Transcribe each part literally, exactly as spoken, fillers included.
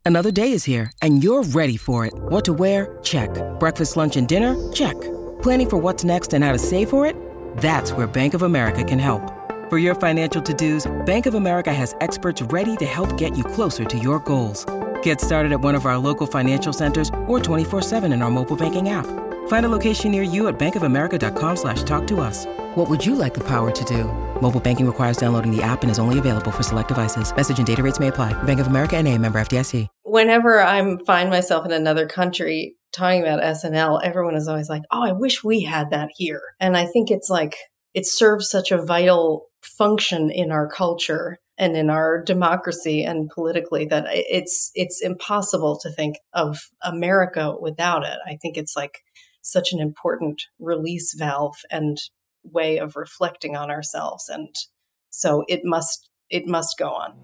Another day is here, and you're ready for it. What to wear? Check. Breakfast, lunch, and dinner? Check. Planning for what's next and how to save for it? That's where Bank of America can help. For your financial to-dos, Bank of America has experts ready to help get you closer to your goals. Get started at one of our local financial centers or twenty-four seven in our mobile banking app. Find a location near you at bankofamerica.com slash talk to us. What would you like the power to do? Mobile banking requires downloading the app and is only available for select devices. Message and data rates may apply. Bank of America N A, member F D I C. Whenever I find myself in another country talking about S N L, everyone is always like, oh, I wish we had that here. And I think it's like, it serves such a vital function in our culture and in our democracy and politically that it's it's impossible to think of America without it. I think it's like such an important release valve and way of reflecting on ourselves. And so it must it must go on.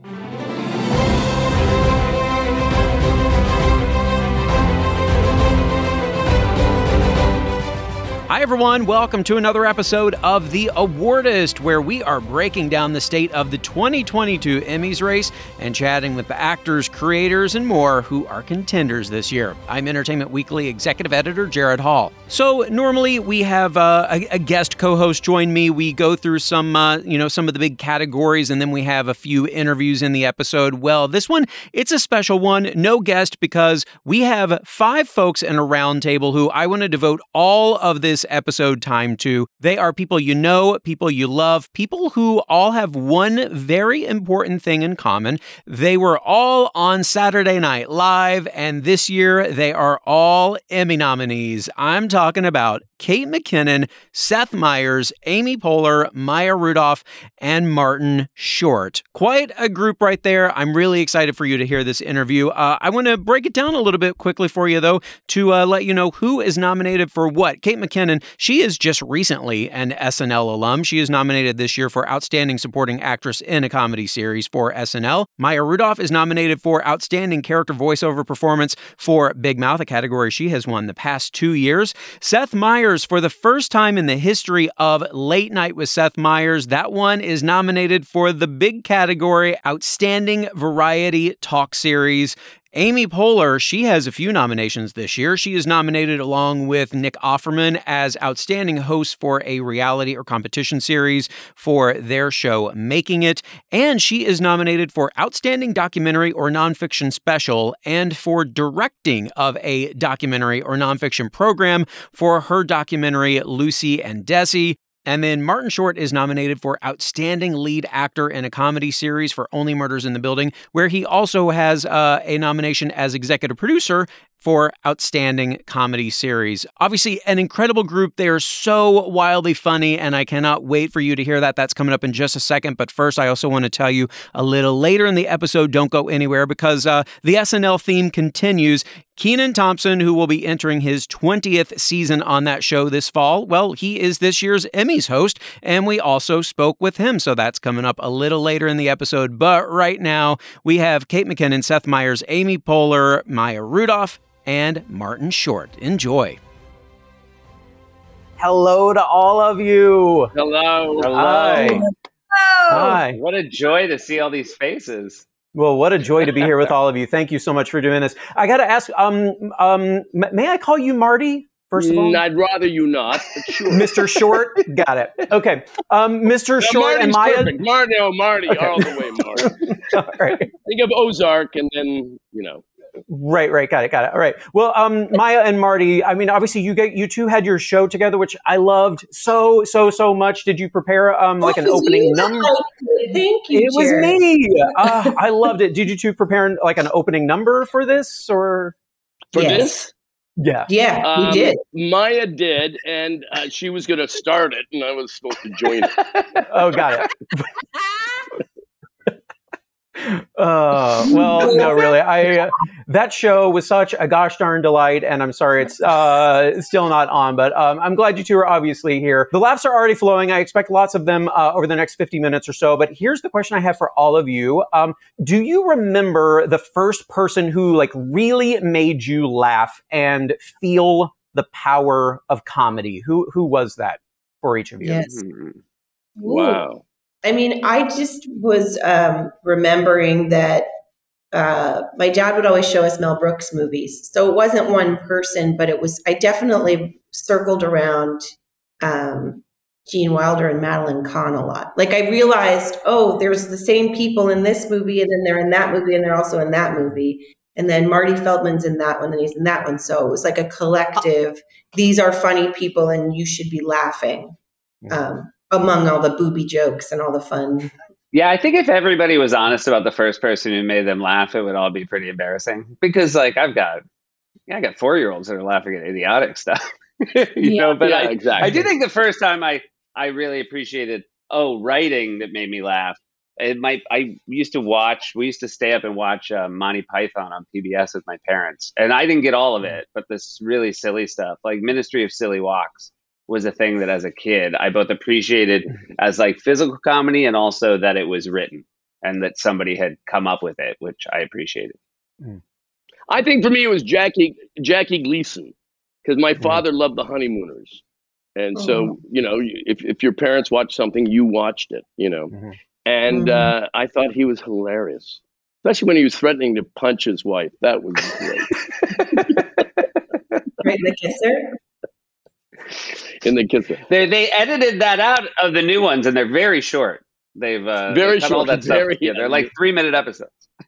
Hi, everyone. Welcome to another episode of The Awardist, where we are breaking down the state of the twenty twenty-two Emmys race and chatting with the actors, creators, and more who are contenders this year. I'm Entertainment Weekly executive editor Jared Hall. So normally we have uh, a, a guest co-host join me. We go through some, uh, you know, some of the big categories, and then we have a few interviews in the episode. Well, this one, it's a special one. No guest, because we have five folks in a round table who I want to devote all of this episode time to. They are people you know, people you love, people who all have one very important thing in common. They were all on Saturday Night Live, and this year they are all Emmy nominees. I'm talking about Kate McKinnon, Seth Meyers, Amy Poehler, Maya Rudolph, and Martin Short. Quite a group right there. I'm really excited for you to hear this interview. Uh, I want to break it down a little bit quickly for you, though, to uh, let you know who is nominated for what. Kate McKinnon, she is just recently an S N L alum. She is nominated this year for Outstanding Supporting Actress in a Comedy Series for S N L. Maya Rudolph is nominated for Outstanding Character Voiceover Performance for Big Mouth, a category she has won the past two years. Seth Meyers, for the first time in the history of Late Night with Seth Meyers, that one is nominated for the big category, Outstanding Variety Talk Series. Amy Poehler, she has a few nominations this year. She is nominated along with Nick Offerman as Outstanding Host for a Reality or Competition Series for their show Making It. And she is nominated for Outstanding Documentary or Nonfiction Special and for Directing of a Documentary or Nonfiction Program for her documentary Lucy and Desi. And then Martin Short is nominated for Outstanding Lead Actor in a Comedy Series for Only Murders in the Building, where he also has uh, a nomination as executive producer for Outstanding Comedy Series. Obviously, an incredible group. They are so wildly funny, and I cannot wait for you to hear that. That's coming up in just a second. But first, I also want to tell you a little later in the episode, don't go anywhere, because uh, the S N L theme continues. Kenan Thompson, who will be entering his twentieth season on that show this fall, well, he is this year's Emmys host, and we also spoke with him. So that's coming up a little later in the episode. But right now, we have Kate McKinnon, Seth Meyers, Amy Poehler, Maya Rudolph, and Martin Short. Enjoy. Hello to all of you. Hello. Hello. Hi. Hello. Hi. What a joy to see all these faces. Well, what a joy to be here with all of you. Thank you so much for doing this. I got to ask, um, um, may I call you Marty? First of all, Mm, I'd rather you not. But sure. Mister Short, got it. Okay, um, Mister No, Short Marty's and Maya. perfect. Marty, no, Marty, Okay. all the way, Marty. All right. Think of Ozark, and then you know. Right, right, got it, got it. All right. Well, um, Maya and Marty, I mean, obviously, you get you two had your show together, which I loved so, so, so much. Did you prepare um like an Oh, opening you number? Thank you, It was Jared. me. Uh, I loved it. Did you two prepare like an opening number for this, or? For Yes. this, Yeah. Yeah, um, we did. Maya did, and uh, she was going to start it, and I was supposed to join it. Oh, got it. Uh, well, no, really. I uh, that show was such a gosh darn delight, and I'm sorry it's uh, still not on, but um, I'm glad you two are obviously here. The laughs are already flowing. I expect lots of them uh, over the next fifty minutes or so. But here's the question I have for all of you: um, do you remember the first person who like really made you laugh and feel the power of comedy? Who who was that for each of you? Yes. Mhm. Ooh. Wow. I mean, I just was um, remembering that uh, my dad would always show us Mel Brooks movies. So it wasn't one person, but it was, I definitely circled around um, Gene Wilder and Madeline Kahn a lot. Like I realized, oh, there's the same people in this movie, and then they're in that movie, and they're also in that movie. And then Marty Feldman's in that one, and he's in that one. So it was like a collective, these are funny people, and you should be laughing um, among all the booby jokes and all the fun. Yeah, I think if everybody was honest about the first person who made them laugh, it would all be pretty embarrassing. Because like I've got, yeah, I got four-year-olds that are laughing at idiotic stuff. you yeah, know, but yeah, I, exactly. I do think the first time I, I really appreciated, oh, writing that made me laugh. It might. I used to watch. We used to stay up and watch uh, Monty Python on P B S with my parents, and I didn't get all of it, but this really silly stuff, like Ministry of Silly Walks, was a thing that as a kid I both appreciated as like physical comedy and also that it was written and that somebody had come up with it, which I appreciated. I think for me it was Jackie Jackie Gleason, because my father loved the Honeymooners, and Oh. so you know, if if your parents watched something, you watched it, you know. Mm-hmm. And Mhm. uh, I thought he was hilarious, especially when he was threatening to punch his wife. That was great. Right, the kisser. In the kisser. They they edited that out of the new ones, and they're very short. They've uh, Very they cut all short, that stuff. very- Yeah, they're like three minute episodes.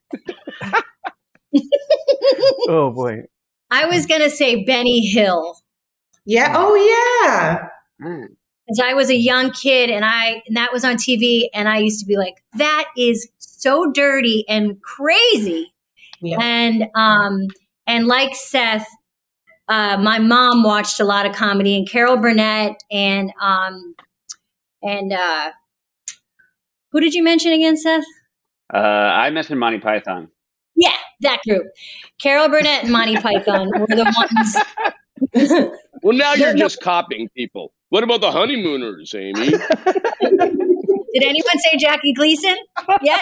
Oh boy. I was going to say Benny Hill. Yeah. Oh, yeah. Mm. Because I was a young kid and I and that was on T V, and I used to be like, that is so dirty and crazy. Yeah. And um and like Seth, uh, my mom watched a lot of comedy, and Carol Burnett and um and uh, who did you mention again, Seth? Uh, I mentioned Monty Python. Yeah, that group. Carol Burnett and Monty Python were the ones. Well, now you're no. just copying people. What about the Honeymooners, Amy? Did anyone say Jackie Gleason yet?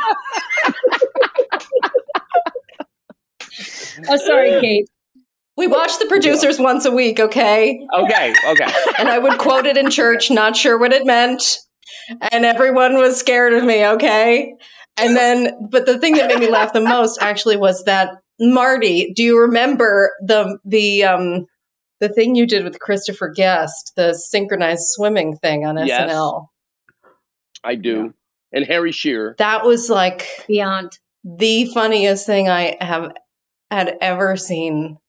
Oh, sorry, Kate. We watch The Producers once a week, okay? Okay, okay. And I would quote it in church, not sure what it meant. And everyone was scared of me, okay? And then, but the thing that made me laugh the most actually was that Marty, do you remember the, the, um, the thing you did with Christopher Guest, the synchronized swimming thing on S N L? Yes. I do. And Harry Shearer. That was like Beyond. the funniest thing I have had ever seen.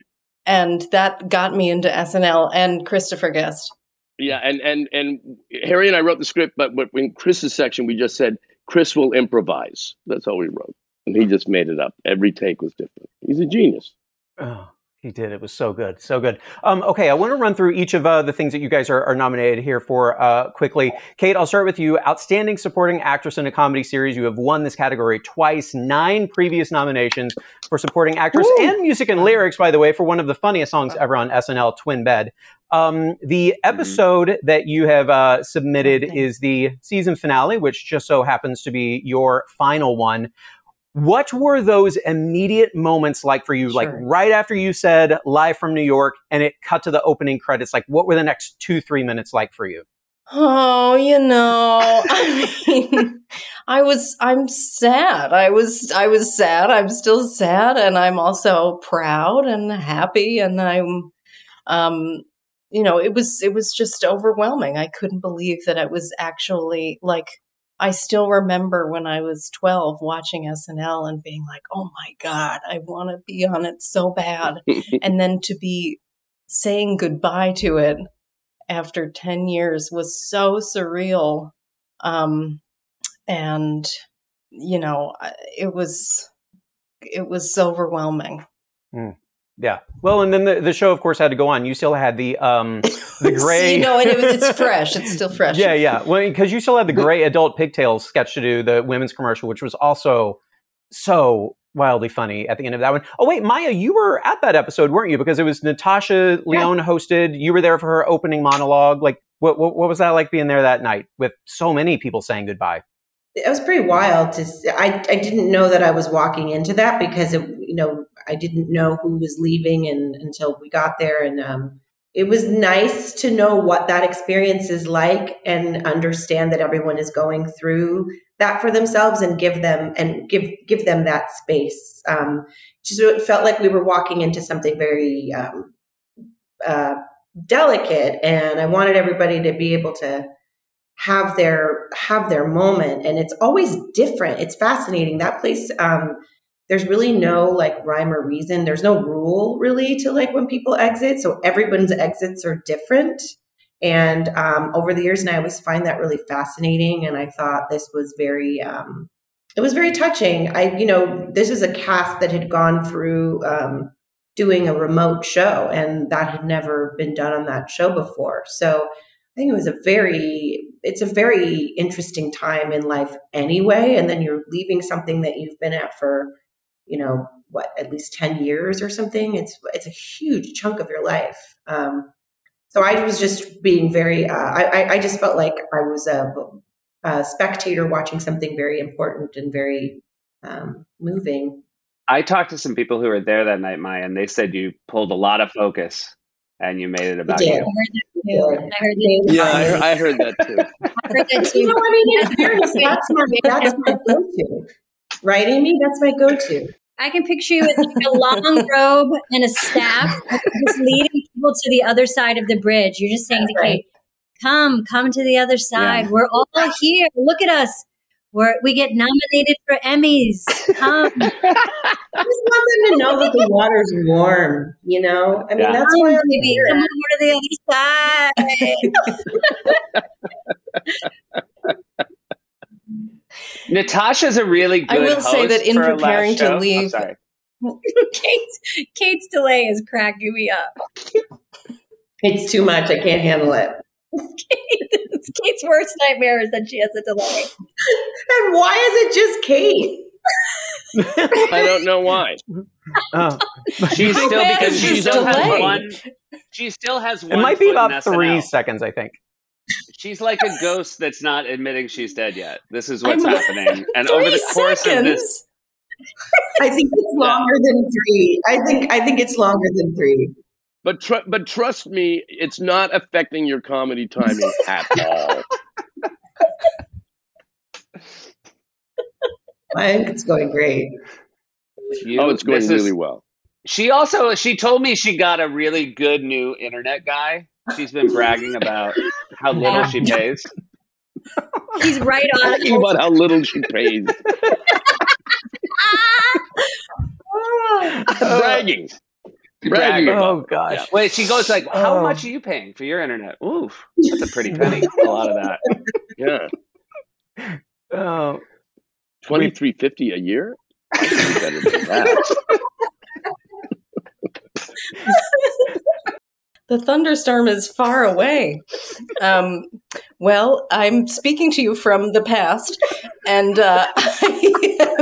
And that got me into S N L and Christopher Guest. Yeah, and, and, and Harry and I wrote the script, but in Chris's section, we just said, Chris will improvise. That's all we wrote. And he just made it up. Every take was different. He's a genius. Oh, he did. It was so good. So good. Um, okay, I want to run through each of uh, the things that you guys are, are nominated here for uh, quickly. Kate, I'll start with you. Outstanding Supporting Actress in a Comedy Series. You have won this category twice, nine previous nominations for Supporting Actress Woo! And Music and Lyrics, by the way, for one of the funniest songs ever on S N L, Twin Bed. Um, the episode mm-hmm. that you have uh, submitted okay. is the season finale, which just so happens to be your final one. What were those immediate moments like for you? Sure. Like right after you said live from New York and it cut to the opening credits, like what were the next two, three minutes like for you? Oh, you know, I mean, I was, I'm sad. I was, I was sad. I'm still sad. And I'm also proud and happy. And I'm, um, you know, it was, it was just overwhelming. I couldn't believe that it was actually like, I still remember when I was twelve watching S N L and being like, oh my God, I want to be on it so bad. And then to be saying goodbye to it after ten years was so surreal. Um, and, you know, it was, it was overwhelming. Mm. Yeah. Well, and then the, the show, of course, had to go on. You still had the um, the gray. You know, and it was, it's fresh. It's still fresh. Yeah, yeah. Well, because you still had the gray adult pigtails sketch to do, the women's commercial, which was also so wildly funny at the end of that one. Oh, wait, Maya, you were at that episode, weren't you? Because it was Natasha Lyonne yeah. hosted. You were there for her opening monologue. Like, what, what what was that like being there that night with so many people saying goodbye? It was pretty wild to see. I, I didn't know that I was walking into that because, it, you know, I didn't know who was leaving and until we got there. And um, it was nice to know what that experience is like and understand that everyone is going through that for themselves and give them and give give them that space. Um, just it felt like we were walking into something very um, uh, delicate, and I wanted everybody to be able to have their have their moment. And it's always different. It's fascinating. That place, um, there's really no like rhyme or reason. There's no rule really to like when people exit. So everyone's exits are different. And um, over the years, and I always find that really fascinating. And I thought this was very, um, it was very touching. I, you know, this is a cast that had gone through um, doing a remote show, and that had never been done on that show before. So I think it was a very, it's a very interesting time in life anyway. And then you're leaving something that you've been at for, you know, what, at least ten years or something. It's, it's a huge chunk of your life. Um, so I was just being very, uh, I, I just felt like I was a, a spectator watching something very important and very um, moving. I talked to some people who were there that night, Maya, and they said you pulled a lot of focus and you made it about I you. did. I heard that too. I heard that. Yeah, I heard, I heard that too. I heard that too. You know, I mean, in fairness, that's my, that's my go-to. Right, Amy? That's my go-to. I can picture you with like a long robe and a staff, just leading people to the other side of the bridge. You're just saying to Kate, come, come to the other side. Yeah. We're all here. Look at us. We're, we get nominated for Emmys. Come. I just want them to know that the water's warm, you know? I mean, Yeah. that's Come, why I'm baby. here. Come over to the other side. Natasha's a really good I will host say that in for a live preparing to show. leave- I'm sorry. Kate's, Kate's delay is cracking me up. It's too much. I can't handle it. It's Kate's worst nightmare is that she has a delay. And why is it just Kate? I don't know why. Oh. She's still bad because is she this still has delay? one. She still has one. It might be foot in about S N L. three seconds, I think. She's like a ghost that's not admitting she's dead yet. This is what's I'm- happening. And Three over the course seconds. of this, I think it's longer than three. I think I think it's longer than three. But tr- but trust me, it's not affecting your comedy timing at all. I think it's going great. you, Oh, it's going this really is, well. She also she told me she got a really good new internet guy. She's been bragging about how little she pays. He's right on. Talking about how little she pays. Bragging. Bragging. Oh, about gosh. Yeah. Wait, she goes like, "How Oh. much are you paying for your internet?" Oof, that's a pretty penny. A lot of that. Yeah. Oh. twenty-three fifty a year? I can do better than that. The thunderstorm is far away. Um, well, I'm speaking to you from the past, and uh, I,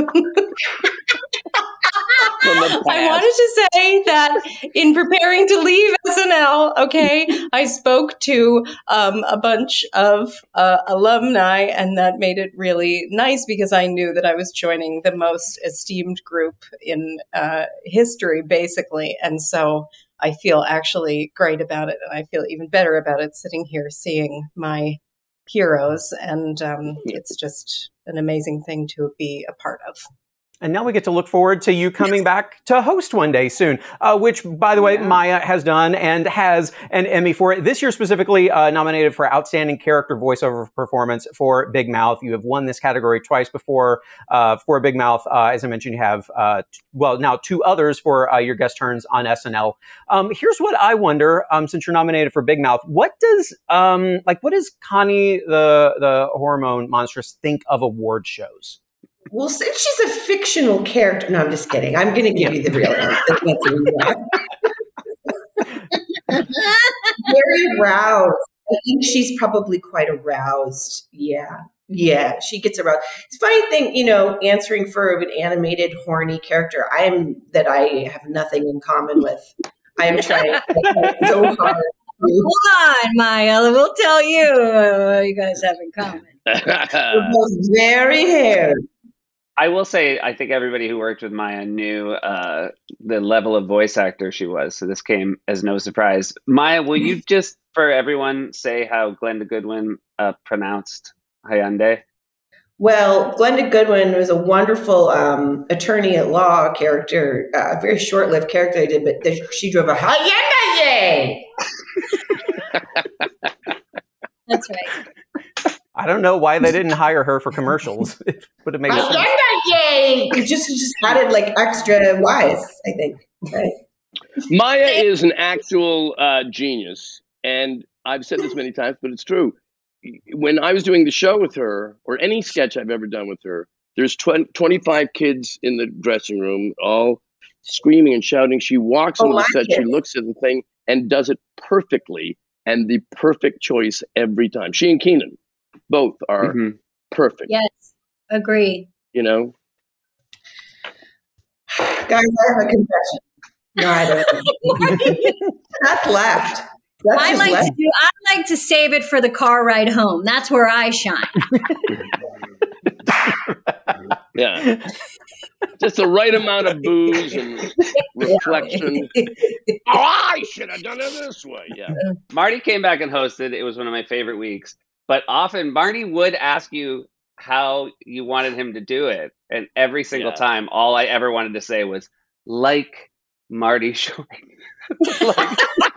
From the I past. wanted to say that in preparing to leave S N L, okay, I spoke to um, a bunch of uh, alumni, and that made it really nice because I knew that I was joining the most esteemed group in uh, history, basically, and so I feel actually great about it, and I feel even better about it sitting here seeing my heroes, and um, it's just an amazing thing to be a part of. And now we get to look forward to you coming back to host one day soon, uh, which, by the way, Yeah. Maya has done and has an Emmy for it. This year specifically uh, nominated for Outstanding Character Voiceover Performance for Big Mouth. You have won this category twice before uh, for Big Mouth. Uh, as I mentioned, you have, uh, t- well, now two others for uh, your guest turns on S N L. Um, here's what I wonder, um, since you're nominated for Big Mouth, what does, um, like, what does Connie the, the hormone monstrous think of award shows? Well, since she's a fictional character, no, I'm just kidding. I'm going to give you the real one. That's very aroused. I think she's probably quite aroused. Yeah. Yeah. She gets aroused. It's a funny thing, you know, answering for an animated, horny character. I am that I have nothing in common with. I am trying so hard. Hold on, Maya. We'll tell you what you guys have in common. We're both very hairy. I will say, I think everybody who worked with Maya knew uh, the level of voice actor she was. So this came as no surprise. Maya, will you just, for everyone, say how Glenda Goodwin uh, pronounced Hyundai? Well, Glenda Goodwin was a wonderful um, attorney at law character, uh, a very short-lived character I did, but th- she drove a Hyundai. That's right. I don't know why they didn't hire her for commercials. It would have made sense. Hyundai. It just just added like extra Y's, I think. Right? Maya is an actual uh, genius, and I've said this many times, but it's true. When I was doing the show with her, or any sketch I've ever done with her, there's twenty, twenty-five kids in the dressing room, all screaming and shouting. She walks Oh, onto the my set, she kids. looks at the thing, and does it perfectly, and the perfect choice every time. She and Keenan both are Mm-hmm. perfect. Yes, agree. You know? Guys, I have a confession. No, I don't. That's left. That's I just like left. to do. I like to save it for the car ride home. That's where I shine. Yeah. Just the right amount of booze and reflection. Oh, I should have done it this way. Yeah. Marty came back and hosted. It was one of my favorite weeks. But often Marty would ask you how you wanted him to do it. And every single Yeah. time, all I ever wanted to say was, like Marty Short. Like,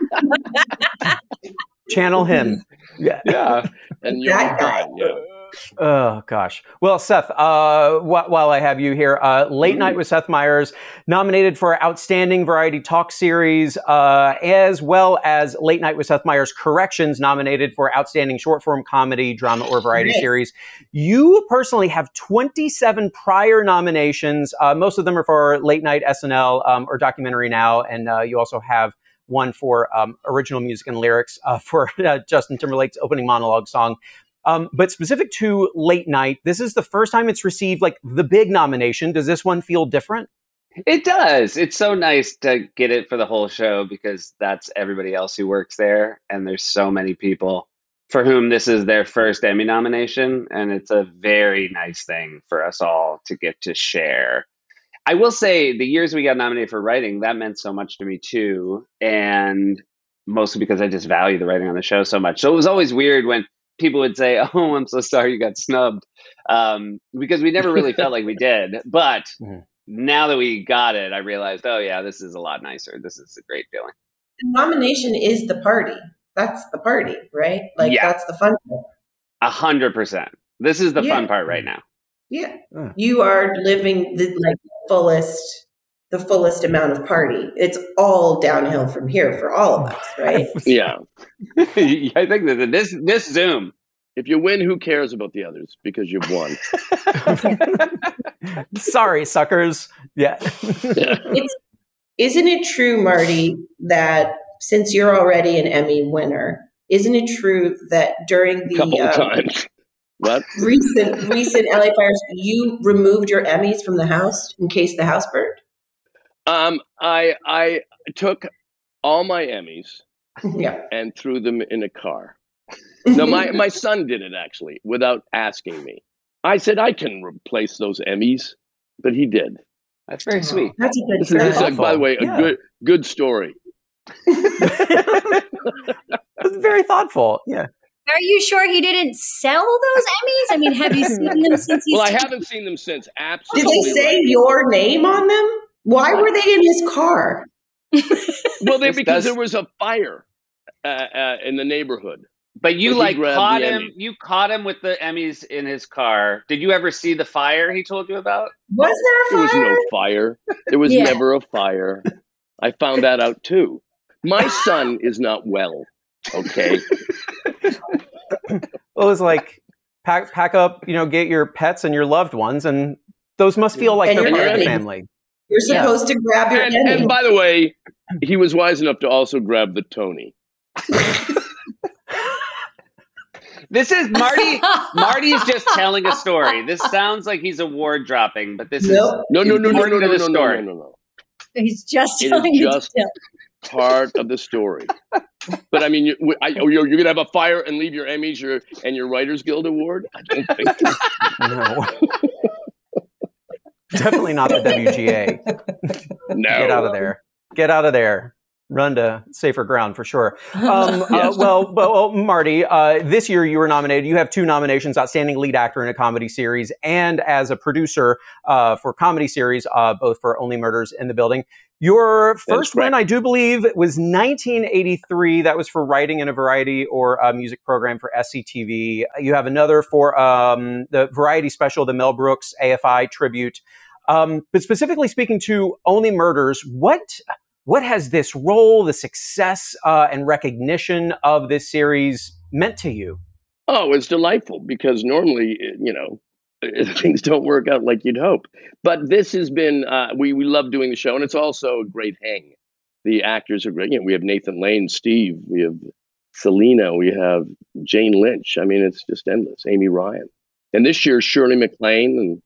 Channel him. Yeah. yeah. And you're That guy. fine. Yeah. Oh, gosh. Well, Seth, uh, wh- while I have you here, uh, Late Night with Seth Meyers, nominated for Outstanding Variety Talk Series, uh, as well as Late Night with Seth Meyers Corrections, nominated for Outstanding Short Form Comedy, Drama, or Variety Nice. Series. You personally have twenty-seven prior nominations. Uh, most of them are for Late Night S N L um, or Documentary Now, and uh, you also have one for um, original music and lyrics uh, for uh, Justin Timberlake's opening monologue song. Um, but specific to Late Night, this is the first time it's received like the big nomination. Does this one feel different? It does. It's so nice to get it for the whole show because that's everybody else who works there. And there's so many people for whom this is their first Emmy nomination. And it's a very nice thing for us all to get to share. I will say the years we got nominated for writing, that meant so much to me too. And mostly because I just value the writing on the show so much. So it was always weird when people would say, oh, I'm so sorry you got snubbed. Um, because we never really felt like we did. But Mhm. now that we got it, I realized, oh, yeah, this is a lot nicer. This is a great feeling. The nomination is the party. That's the party, right? Like, Yeah. that's the fun part. A hundred percent. This is the Yeah. fun part right now. Yeah. Mm. You are living the like fullest, the fullest amount of party. It's all downhill from here for all of us, right? Yeah. I think that this this Zoom. If you win, who cares about the others? Because you've won. Sorry, suckers. Yeah. Yeah. It's, isn't it true, Marty, that since you're already an Emmy winner, isn't it true that during the Couple of um, times. What? recent recent L A fires, you removed your Emmys from the house in case the house burned? Um, I I took all my Emmys Yeah. and threw them in a car. No, my, my son did it actually without asking me. I said I can replace those Emmys, but he did. That's very sweet. That's a good This is, this is story. a, by the way, a Yeah. good good story. That's very thoughtful. Yeah. Are you sure he didn't sell those Emmys? I mean, have you seen them since he's Well, I haven't seen them since. Did Absolutely. they say right. your name on them? Why were they in his car? Well, they This because does- there was a fire uh, uh, in the neighborhood. But you But he like grabbed caught the him. Emmy. You caught him with the Emmys in his car. Did you ever see the fire he told you about? Was There there a was fire? no fire. There was Yeah. never a fire. I found that out too. My son is not well. Okay. Well, it's like pack pack up, you know, get your pets and your loved ones, and those must feel like And they're your part of the Emmys. family. You're Yeah. supposed to grab your And, Emmy. and by the way, he was wise enough to also grab the Tony. This is Marty. Marty's just telling a story. This sounds like he's award dropping, but this Nope. No, no, no, no, no, Important no, to no, the no, no, story. no, no, no. he's just It is telling the just- detail. Part of the story. But I mean, you, I, oh, you're, you're gonna have a fire and leave your Emmys your, and your Writers Guild award? I don't think so. No. Definitely not the W G A. No. Get out of there. Get out of there. Run to safer ground for sure. Um, Yes. uh, well, well, Marty, uh, this year you were nominated. You have two nominations: Outstanding Lead Actor in a Comedy Series and as a producer uh, for comedy series, uh, both for Only Murders in the Building. Your first win, I do believe, was nineteen eighty-three. That was for writing in a variety or a music program for S C T V. You have another for um, the variety special, the Mel Brooks A F I tribute. Um, but specifically speaking to Only Murders, what what has this role, the success uh, and recognition of this series meant to you? Oh, it's delightful because normally, you know, things don't work out like you'd hope. But this has been, uh, we, we love doing the show, and it's also a great hang. The actors are great. You know, we have Nathan Lane, Steve, we have Selena, we have Jane Lynch. I mean, it's just endless. Amy Ryan. And this year, Shirley MacLaine. And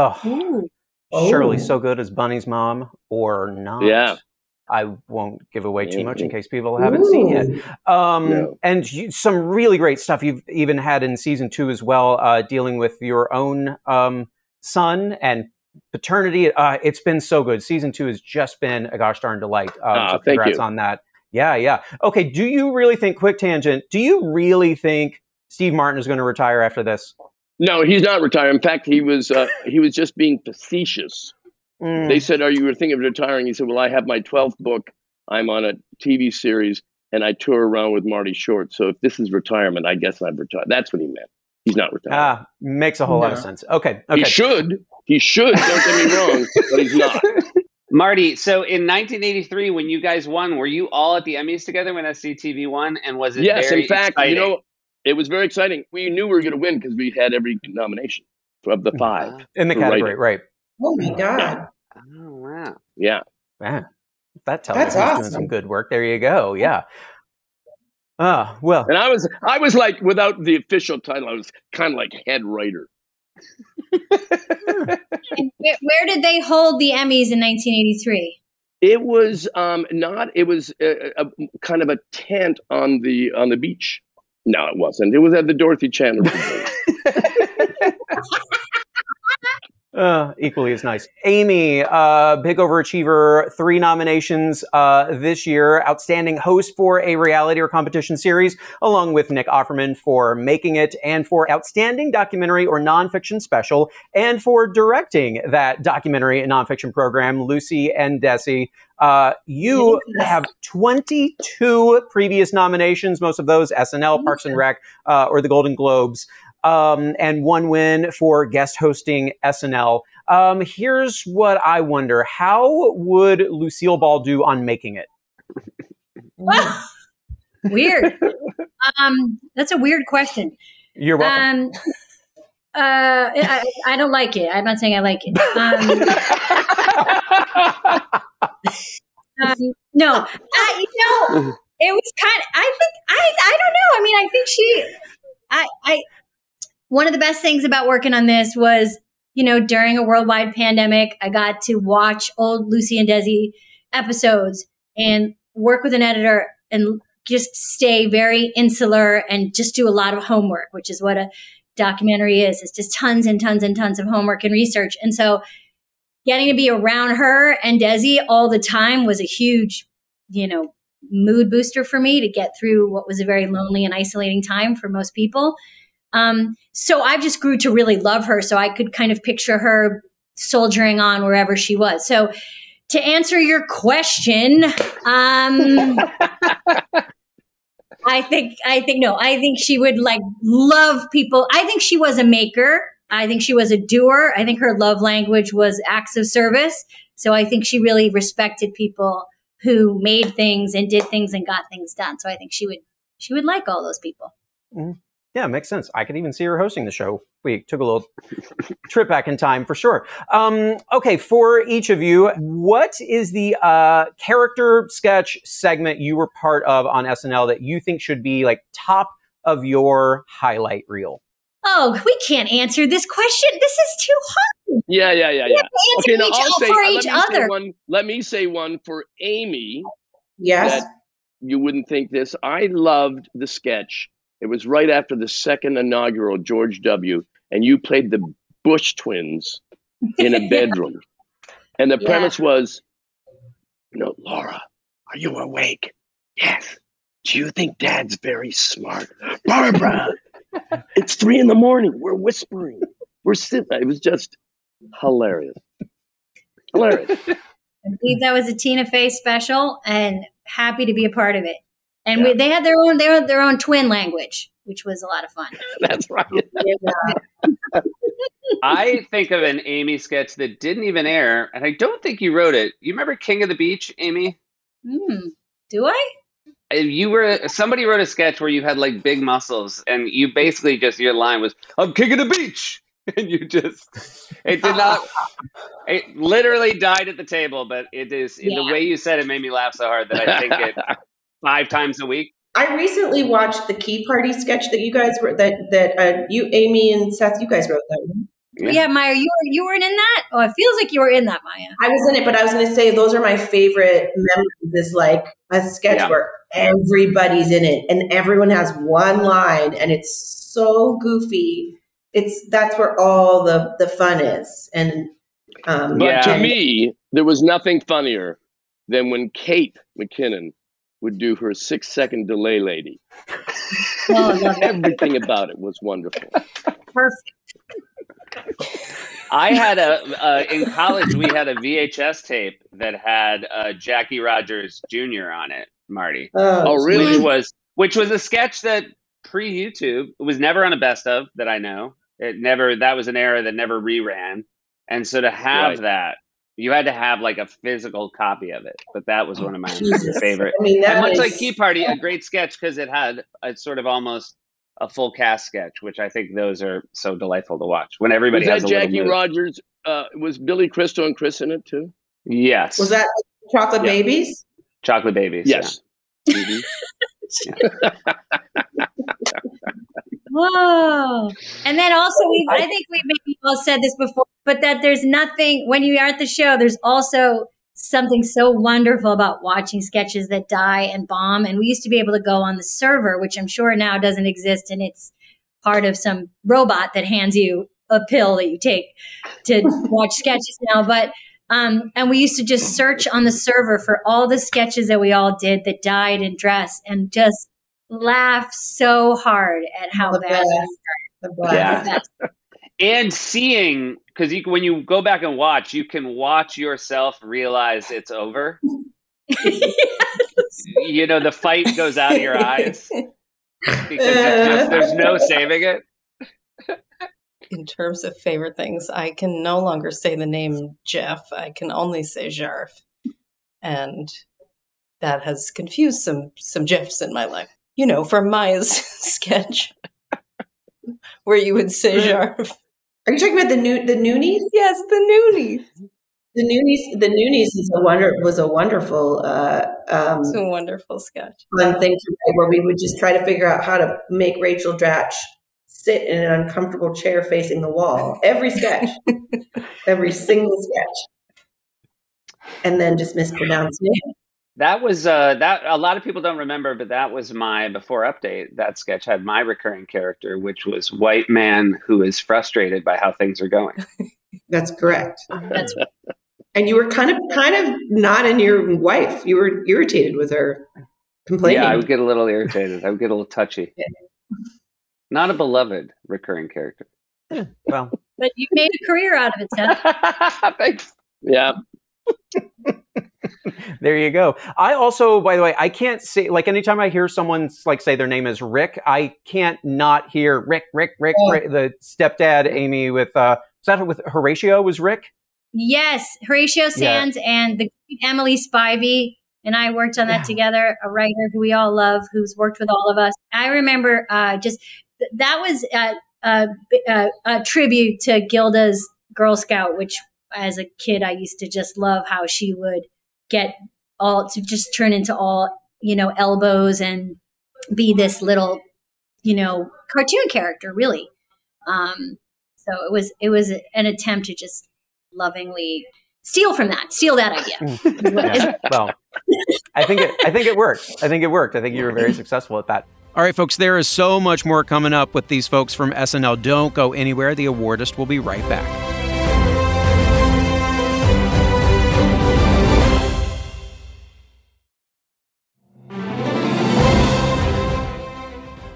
oh, Oh. Shirley's so good as Bunny's mom, or not. Yeah. I won't give away too much in Mhm. case people haven't seen it. Um, No. And you, some really great stuff you've even had in season two as well, uh, dealing with your own um, son and paternity. Uh, it's been so good. Season two has just been a gosh darn delight. Um, Ah, so thank congrats you. on that. Yeah, yeah. Okay, do you really think, quick tangent, do you really think Steve Martin is going to retire after this? No, he's not retired. In fact, he was uh, he was just being facetious. Mm. They said, "Are you thinking of retiring?" He said, "Well, I have my twelfth book. I'm on a T V series, and I tour around with Marty Short. So if this is retirement, I guess I'm retired." That's what he meant. He's not retired. Ah, makes a whole lot of No. sense. Okay, okay. He should. He should. Don't get me wrong, but he's not. Marty, so in nineteen eighty-three, when you guys won, were you all at the Emmys together when S C T V won? And was it Yes, very in fact, exciting? you know, it was very exciting. We knew we were going to win because we had every nomination of the five. In the for category, writing. right. Oh my God. Oh, wow. Yeah. Man, that tells That's you he's doing awesome. some good work. There you go. Yeah. Ah, well, And I was, I was like, without the official title, I was kind of like head writer. Where, where did they hold the Emmys in nineteen eighty-three? It was um, not. It was a, a, kind of a tent on the on the beach. No, it wasn't. It was at the Dorothy Chandler Pavilion. uh, equally as nice. Amy, uh, big overachiever, three nominations uh, this year. Outstanding host for a reality or competition series, along with Nick Offerman for making it, and for outstanding documentary or nonfiction special, and for directing that documentary and nonfiction program, Lucy and Desi. Uh, you Yes. have twenty-two previous nominations, most of those S N L, Parks and Rec, uh, or the Golden Globes. Um, and one win for guest hosting S N L. Um, here's what I wonder. How would Lucille Ball do on Making It? Weird. um, that's a weird question. You're welcome. Um, uh, I, I don't like it. I'm not saying I like it. Um, um, no, I, you know, it was kind of, I think, I, I don't know. I mean, I think she, I, I, one of the best things about working on this was, you know, during a worldwide pandemic, I got to watch old Lucy and Desi episodes and work with an editor and just stay very insular and just do a lot of homework, which is what a documentary is. It's just tons and tons and tons of homework and research. And so getting to be around her and Desi all the time was a huge, you know, mood booster for me to get through what was a very lonely and isolating time for most people. Um, so I just grew to really love her. So I could kind of picture her soldiering on wherever she was. So to answer your question, um, I think, I think, no, I think she would like love people. I think she was a maker. I think she was a doer. I think her love language was acts of service. So I think she really respected people who made things and did things and got things done. So I think she would, she would like all those people. Mm-hmm. Yeah, makes sense. I could even see her hosting the show. We took a little trip back in time for sure. Um, okay, for each of you, what is the uh, character sketch segment you were part of on S N L that you think should be like top of your highlight reel? Oh, we can't answer this question. This is too hard. Yeah, yeah, yeah, We yeah. have to answer Okay, now each, I'll say, for uh, each let me say other. one. Let me say one for Amy. Yes. That you wouldn't think this. I loved the sketch. It was right after the second inaugural George W. And you played the Bush twins in a bedroom. And the Yeah. premise was, you know, Laura, are you awake? Yes. Do you think Dad's very smart? Barbara, it's three in the morning. We're whispering. We're sitting. It was just hilarious. Hilarious. I believe that was a Tina Fey special, and happy to be a part of it. And we, they had their own their their own twin language, which was a lot of fun. That's right. I think of an Amy sketch that didn't even air, and I don't think you wrote it. You remember King of the Beach, Amy? Hmm. Do I? You were somebody wrote a sketch where you had like big muscles, and you basically just your line was "I'm king of the beach," and you just it did not. It literally died at the table, but it is Yeah. the way you said it made me laugh so hard that I think it five times a week. I recently watched the Key Party sketch that you guys were that that uh, you, Amy and Seth, you guys wrote that one. Yeah. Yeah, Maya, you were you weren't in that? Oh, it feels like you were in that, Maya. I was in it, but I was going to say those are my favorite memories. Is like a sketch Yeah. where everybody's in it and everyone has one line, and it's so goofy. It's that's where all the the fun is. And um, But Yeah. to me, there was nothing funnier than when Kate McKinnon would do her six second delay lady. Oh, I love it. Everything about it was wonderful. Perfect. I had a uh, in college we had a V H S tape that had uh, Jackie Rogers Junior on it, Marty. oh, Oh, really? Which was which was a sketch that pre YouTube it was never on a best of that I know. It never that was an era that never reran, and so to have Right. that, you had to have like a physical copy of it. But that was one of my Jesus. favorite. I mean, that And much is- like Key Party, a great sketch because it had a sort of almost a full cast sketch, which I think those are so delightful to watch when everybody Was has that a little Jackie move. Rogers? Uh, was Billy Crystal and Chris in it too? Yes, was that Chocolate Yeah. Babies? Chocolate Babies? Yes. Mhm. Whoa. And then also, we I think we maybe all said this before, but that there's nothing, when you are at the show, there's also something so wonderful about watching sketches that die and bomb. And we used to be able to go on the server, which I'm sure now doesn't exist, and it's part of some robot that hands you a pill that you take to watch sketches now. But um, and we used to just search on the server for all the sketches that we all did that died in dress, and just laugh so hard at how The bad best. that The is. black. Yeah. That's- And seeing, because you, when you go back and watch, you can watch yourself realize it's over. You know, the fight goes out of your eyes because it's just, there's no saving it. In terms of favorite things, I can no longer say the name Jeff. I can only say Jarf. And that has confused some some Jeffs in my life. You know, from Maya's sketch where you would say Jarf. Are you talking about the new the Noonies? Yes, the Noonie. The Noonies, the Noonies is a wonder was a wonderful uh, um, It's a wonderful sketch. fun thing to write, where we would just try to figure out how to make Rachel Dratch sit in an uncomfortable chair facing the wall. Every sketch, every single sketch, and then just mispronounce name. That was uh, that. A lot of people don't remember, but that was my before update. That sketch had my recurring character, which was white man who is frustrated by how things are going. That's correct. That's And you were kind of kind of not in your wife. You were irritated with her, complaining. Yeah, I would get a little irritated. I would get a little touchy. Not a beloved recurring character. Well, But you made a career out of it, Seth. Thanks. Yeah. there you go. I also, by the way, I can't say, like, anytime I hear someone like say their name is Rick, I can't not hear Rick, Rick, Rick, Oh. Rick the stepdad, Amy with, uh, was that with Horatio was Rick? Yes, Horatio Sands and the great Emily Spivey and I worked on that Yeah. together. A writer who we all love, who's worked with all of us. I remember uh, just th- that was a, a, a, a tribute to Gilda's Girl Scout, which as a kid I used to just love how she would get all to just turn into all you know elbows and be this little you know cartoon character, really. Um, so it was it was an attempt to just lovingly steal from that, steal that idea. Yeah. Well, I think it, I think it worked. I think it worked. I think you were very successful at that. All right, folks, there is so much more coming up with these folks from S N L. Don't go anywhere. The Awardist will be right back.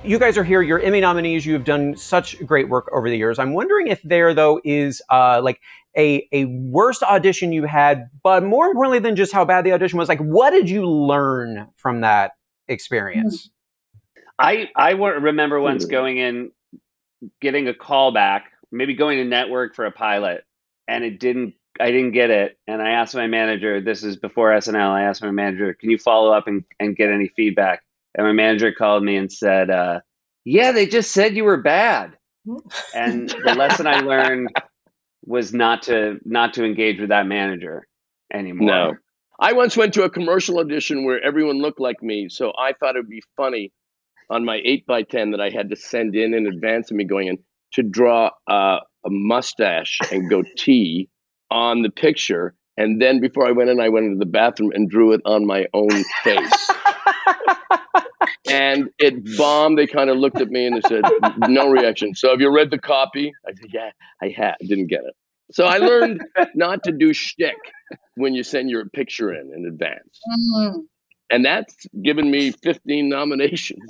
You guys are here. You're Emmy nominees. You have done such great work over the years. I'm wondering if there, though, is uh, like a a worst audition you had, but more importantly than just how bad the audition was, like what did you learn from that experience? I I remember once going in, getting a call back, maybe going to network for a pilot, and it didn't. I didn't get it, and I asked my manager. This is before S N L. I asked my manager, "Can you follow up and, and get any feedback?" And my manager called me and said, uh, "Yeah, they just said you were bad." And the lesson I learned was not to not to engage with that manager anymore. No, I once went to a commercial audition where everyone looked like me, so I thought it'd be funny on my eight by ten that I had to send in in advance of me going in to draw uh, a mustache and goatee on the picture, and then before I went in, I went into the bathroom and drew it on my own face. And it bombed. They kind of looked at me and they said, "No reaction. So have you read the copy?" I said, "Yeah, I had. Didn't get it." So I learned not to do shtick when you send your picture in in advance. Mm-hmm. And that's given me fifteen nominations.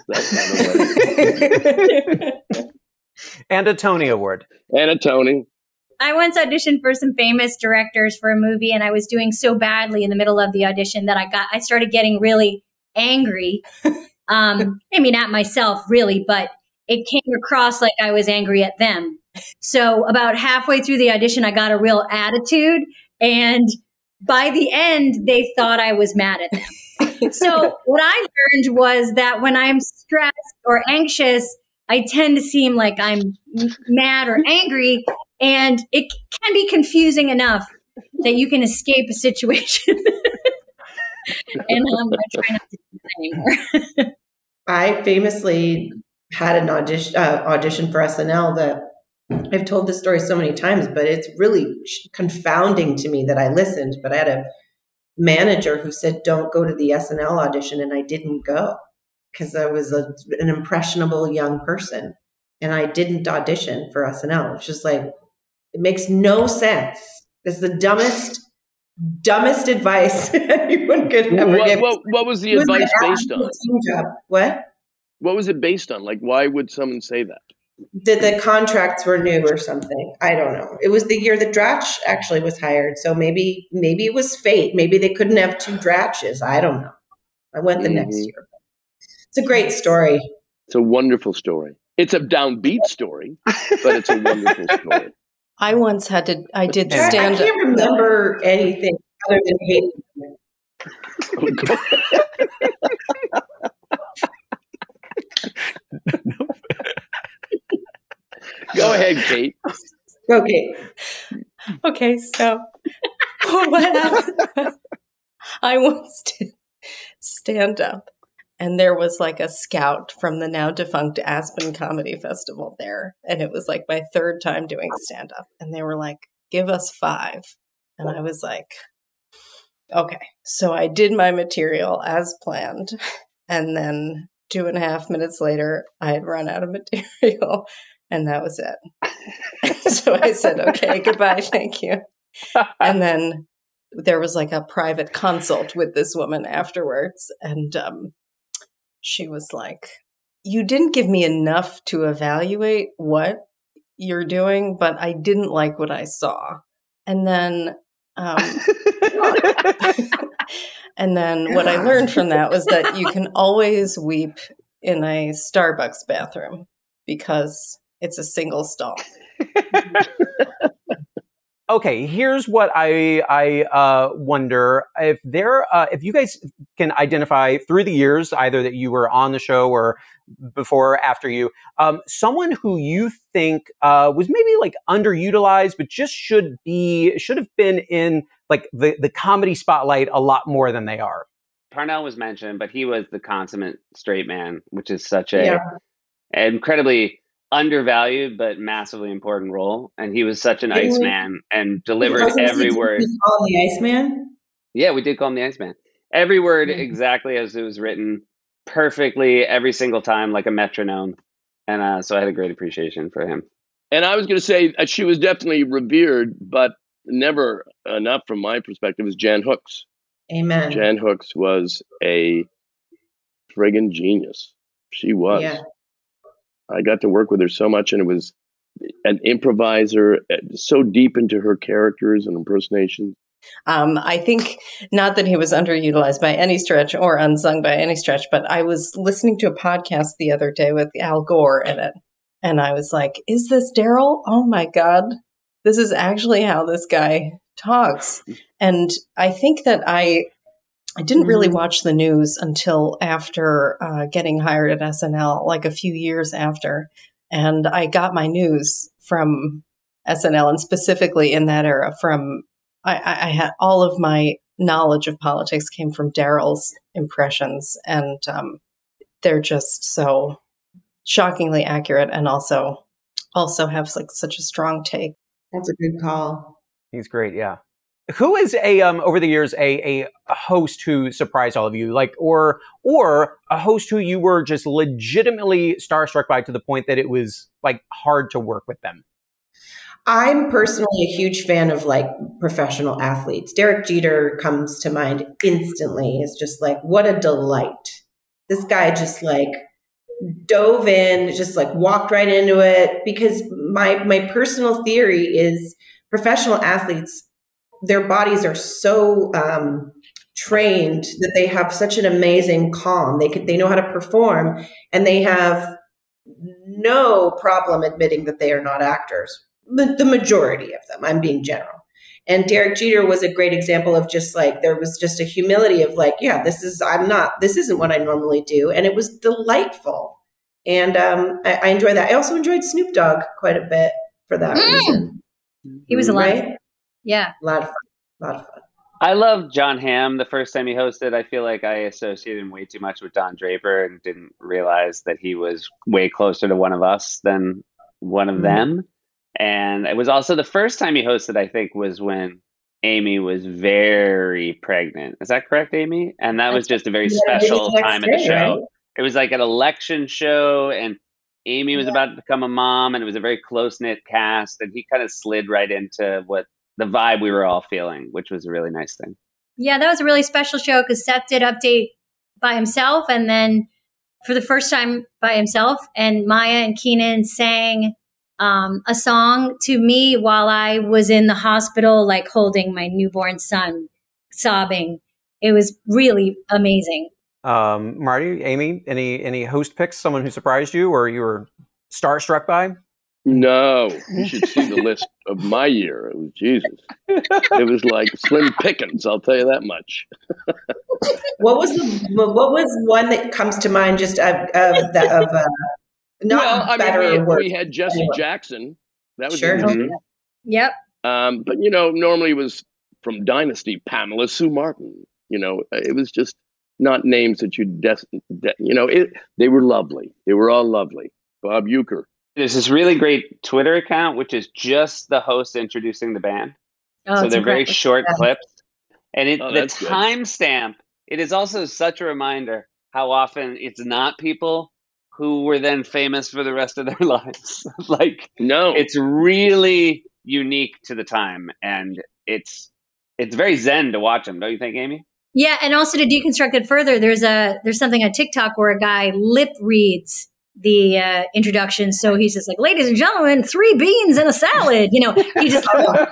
That kind of way. And a Tony Award. And a Tony. I once auditioned for some famous directors for a movie, and I was doing so badly in the middle of the audition that I got I started getting really angry. Um, I mean, at myself, really, but it came across like I was angry at them. So about halfway through the audition, I got a real attitude, and by the end, they thought I was mad at them. So what I learned was that when I'm stressed or anxious, I tend to seem like I'm mad or angry, and it can be confusing enough that you can escape a situation. And I'm going to try not to do that anymore. I famously had an audition, uh, audition for S N L that I've told this story so many times, but it's really confounding to me that I listened. But I had a manager who said, "Don't go to the S N L audition," and I didn't go because I was a, an impressionable young person, and I didn't audition for S N L. It's just like, it makes no sense. It's the dumbest, dumbest advice anyone could ever what, give. What, what was the It was advice my based on? Job. What? What was it based on? Like, why would someone say that? That the contracts were new or something. I don't know. It was the year that Dratch actually was hired. So maybe maybe it was fate. Maybe they couldn't have two Dratches. I don't know. I went the mm-hmm. next year. It's a great story. It's a wonderful story. It's a downbeat story, but it's a wonderful story. I once had to, I did stand up. I can't remember anything other than hating. Go ahead, Kate. Okay. Okay, so what happened was I once did stand up, and there was like a scout from the now defunct Aspen Comedy Festival there. And it was like my third time doing stand up. And they were like, "Give us five." And I was like, okay. So I did my material as planned. And then two and a half minutes later, I had run out of material. And that was it. So I said, "Okay, goodbye, thank you." And then there was like a private consult with this woman afterwards. And um, she was like, "You didn't give me enough to evaluate what you're doing, but I didn't like what I saw." And then, um, and then what I learned from that was that you can always weep in a Starbucks bathroom because it's a single stall. Okay, here's what I I uh, wonder if there uh, if you guys can identify through the years, either that you were on the show or before or after you, um, someone who you think uh, was maybe like underutilized, but just should be should have been in like the the comedy spotlight a lot more than they are. Parnell was mentioned, but he was the consummate straight man, which is such a yeah. incredibly undervalued but massively important role, and he was such an Didn't Iceman we, and delivered every word. We call him the Iceman? Yeah, we did call him the Iceman. Every word mm-hmm. exactly as it was written, perfectly every single time, like a metronome. And uh, so I had a great appreciation for him. And I was going to say uh, she was definitely revered, but never enough from my perspective, is Jan Hooks. Amen. Jan Hooks was a friggin' genius. She was. Yeah. I got to work with her so much, and it was an improviser, so deep into her characters and impersonations. Um, I think not that he was underutilized by any stretch or unsung by any stretch, but I was listening to a podcast the other day with Al Gore in it. And I was like, is this Daryl? Oh my God. This is actually how this guy talks. And I think that I, I didn't really watch the news until after uh, getting hired at S N L, like a few years after. And I got my news from S N L, and specifically in that era from I, I had all of my knowledge of politics came from Daryl's impressions, and um, they're just so shockingly accurate, and also also have like such a strong take. That's a good call. He's great, yeah. Who is a um over the years a a host who surprised all of you, like or or a host who you were just legitimately starstruck by to the point that it was like hard to work with them? I'm personally a huge fan of like professional athletes. Derek Jeter comes to mind instantly. It's just like, what a delight. This guy just like dove in, just like walked right into it. Because my, my personal theory is professional athletes, their bodies are so um, trained that they have such an amazing calm. They could, they know how to perform, and they have no problem admitting that they are not actors. The, the majority of them, I'm being general. And Derek Jeter was a great example of just like, there was just a humility of like, yeah, this is, I'm not, this isn't what I normally do. And it was delightful. And um, I, I enjoyed that. I also enjoyed Snoop Dogg quite a bit for that mm. reason. He was a lot right? of fun. Yeah. A lot of fun. A lot of fun. I love John Hamm. The first time he hosted, I feel like I associated him way too much with Don Draper and didn't realize that he was way closer to one of us than one of mm. them. And it was also the first time he hosted, I think, was when Amy was very pregnant. Is that correct, Amy? And that was just a very yeah, special time of the show. Right? It was like an election show, and Amy was yeah. about to become a mom, and it was a very close-knit cast, and he kind of slid right into what the vibe we were all feeling, which was a really nice thing. Yeah, that was a really special show because Seth did update by himself, and then for the first time by himself, and Maya and Keenan sang Um, a song to me while I was in the hospital, like holding my newborn son, sobbing. It was really amazing. Um, Marty, Amy, any any host picks? Someone who surprised you or you were starstruck by? No, you should see the list of my year. It was Jesus. It was like slim pickings. I'll tell you that much. What was the, what was one that comes to mind? Just of, of that of. Uh, Not well, I better mean, or worse. we had Jesse anyway. Jackson. That was sure. interesting. Yep. Um, but, you know, normally it was from Dynasty, Pamela Sue Martin. You know, it was just not names that you, des- de- you know, it, they were lovely. They were all lovely. Bob Uecker. There's this really great Twitter account, which is just the host introducing the band. Oh, so they're very short yeah. clips. And it, oh, the timestamp, it is also such a reminder how often it's not people who were then famous for the rest of their lives. Like, no, it's really unique to the time, and it's it's very zen to watch them, don't you think, Amy? Yeah, and also to deconstruct it further, there's a there's something on TikTok where a guy lip reads the uh, introduction. So he's just like, "Ladies and gentlemen, three beans and a salad." You know, he just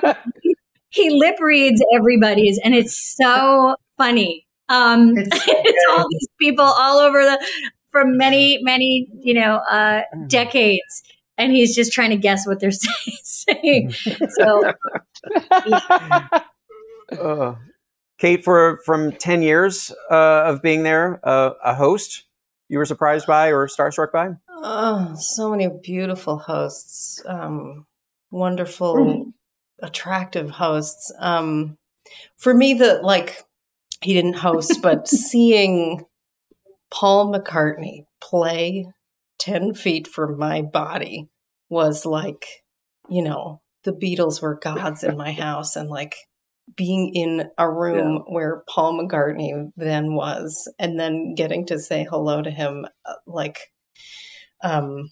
he lip reads everybody's, and it's so funny. Um, it's, it's all these people all over the. From many, many, you know, uh, decades, and he's just trying to guess what they're saying. So, yeah. uh, Kate, for from ten years uh, of being there, uh, a host you were surprised by or starstruck by? Oh, so many beautiful hosts, um, wonderful, mm. attractive hosts. Um, for me, the like he didn't host, but seeing Paul McCartney play ten feet from my body was like, you know, the Beatles were gods in my house, and like being in a room yeah. where Paul McCartney then was, and then getting to say hello to him, uh, like, um,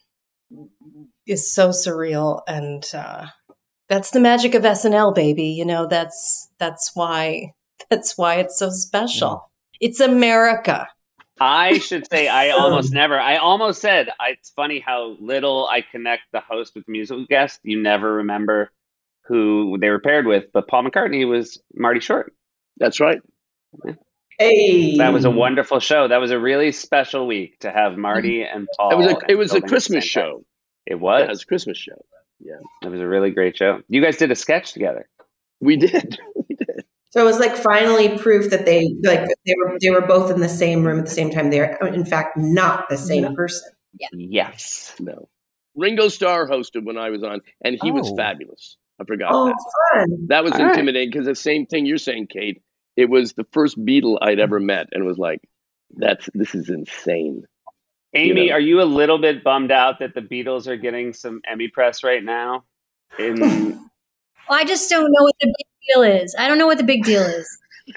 is so surreal. And uh, that's the magic of S N L, baby. You know, that's, that's why, that's why it's so special. Mm. It's America. I should say I almost never. I almost said I, it's funny how little I connect the host with the musical guest. You never remember who they were paired with, but Paul McCartney was Marty Short. That's right. Yeah. Hey, that was a wonderful show. That was a really special week to have Marty and Paul. It was a, it was a building at the Christmas same time. show. It was. Yeah, it was a Christmas show. Yeah, it was a really great show. You guys did a sketch together. We did. We did. So it was like finally proof that they like they were they were both in the same room at the same time. They're in fact not the same No. person. Yeah. Yes. No. Ringo Starr hosted when I was on, and he was Oh. fabulous. I forgot Oh, that. fun! That was All right. intimidating because the same thing you're saying, Kate. It was the first Beatle I'd ever met, and it was like, "That's this is insane." Amy, You know. are you a little bit bummed out that the Beatles are getting some Emmy press right now? In Well, I just don't know what the big deal is. I don't know what the big deal is.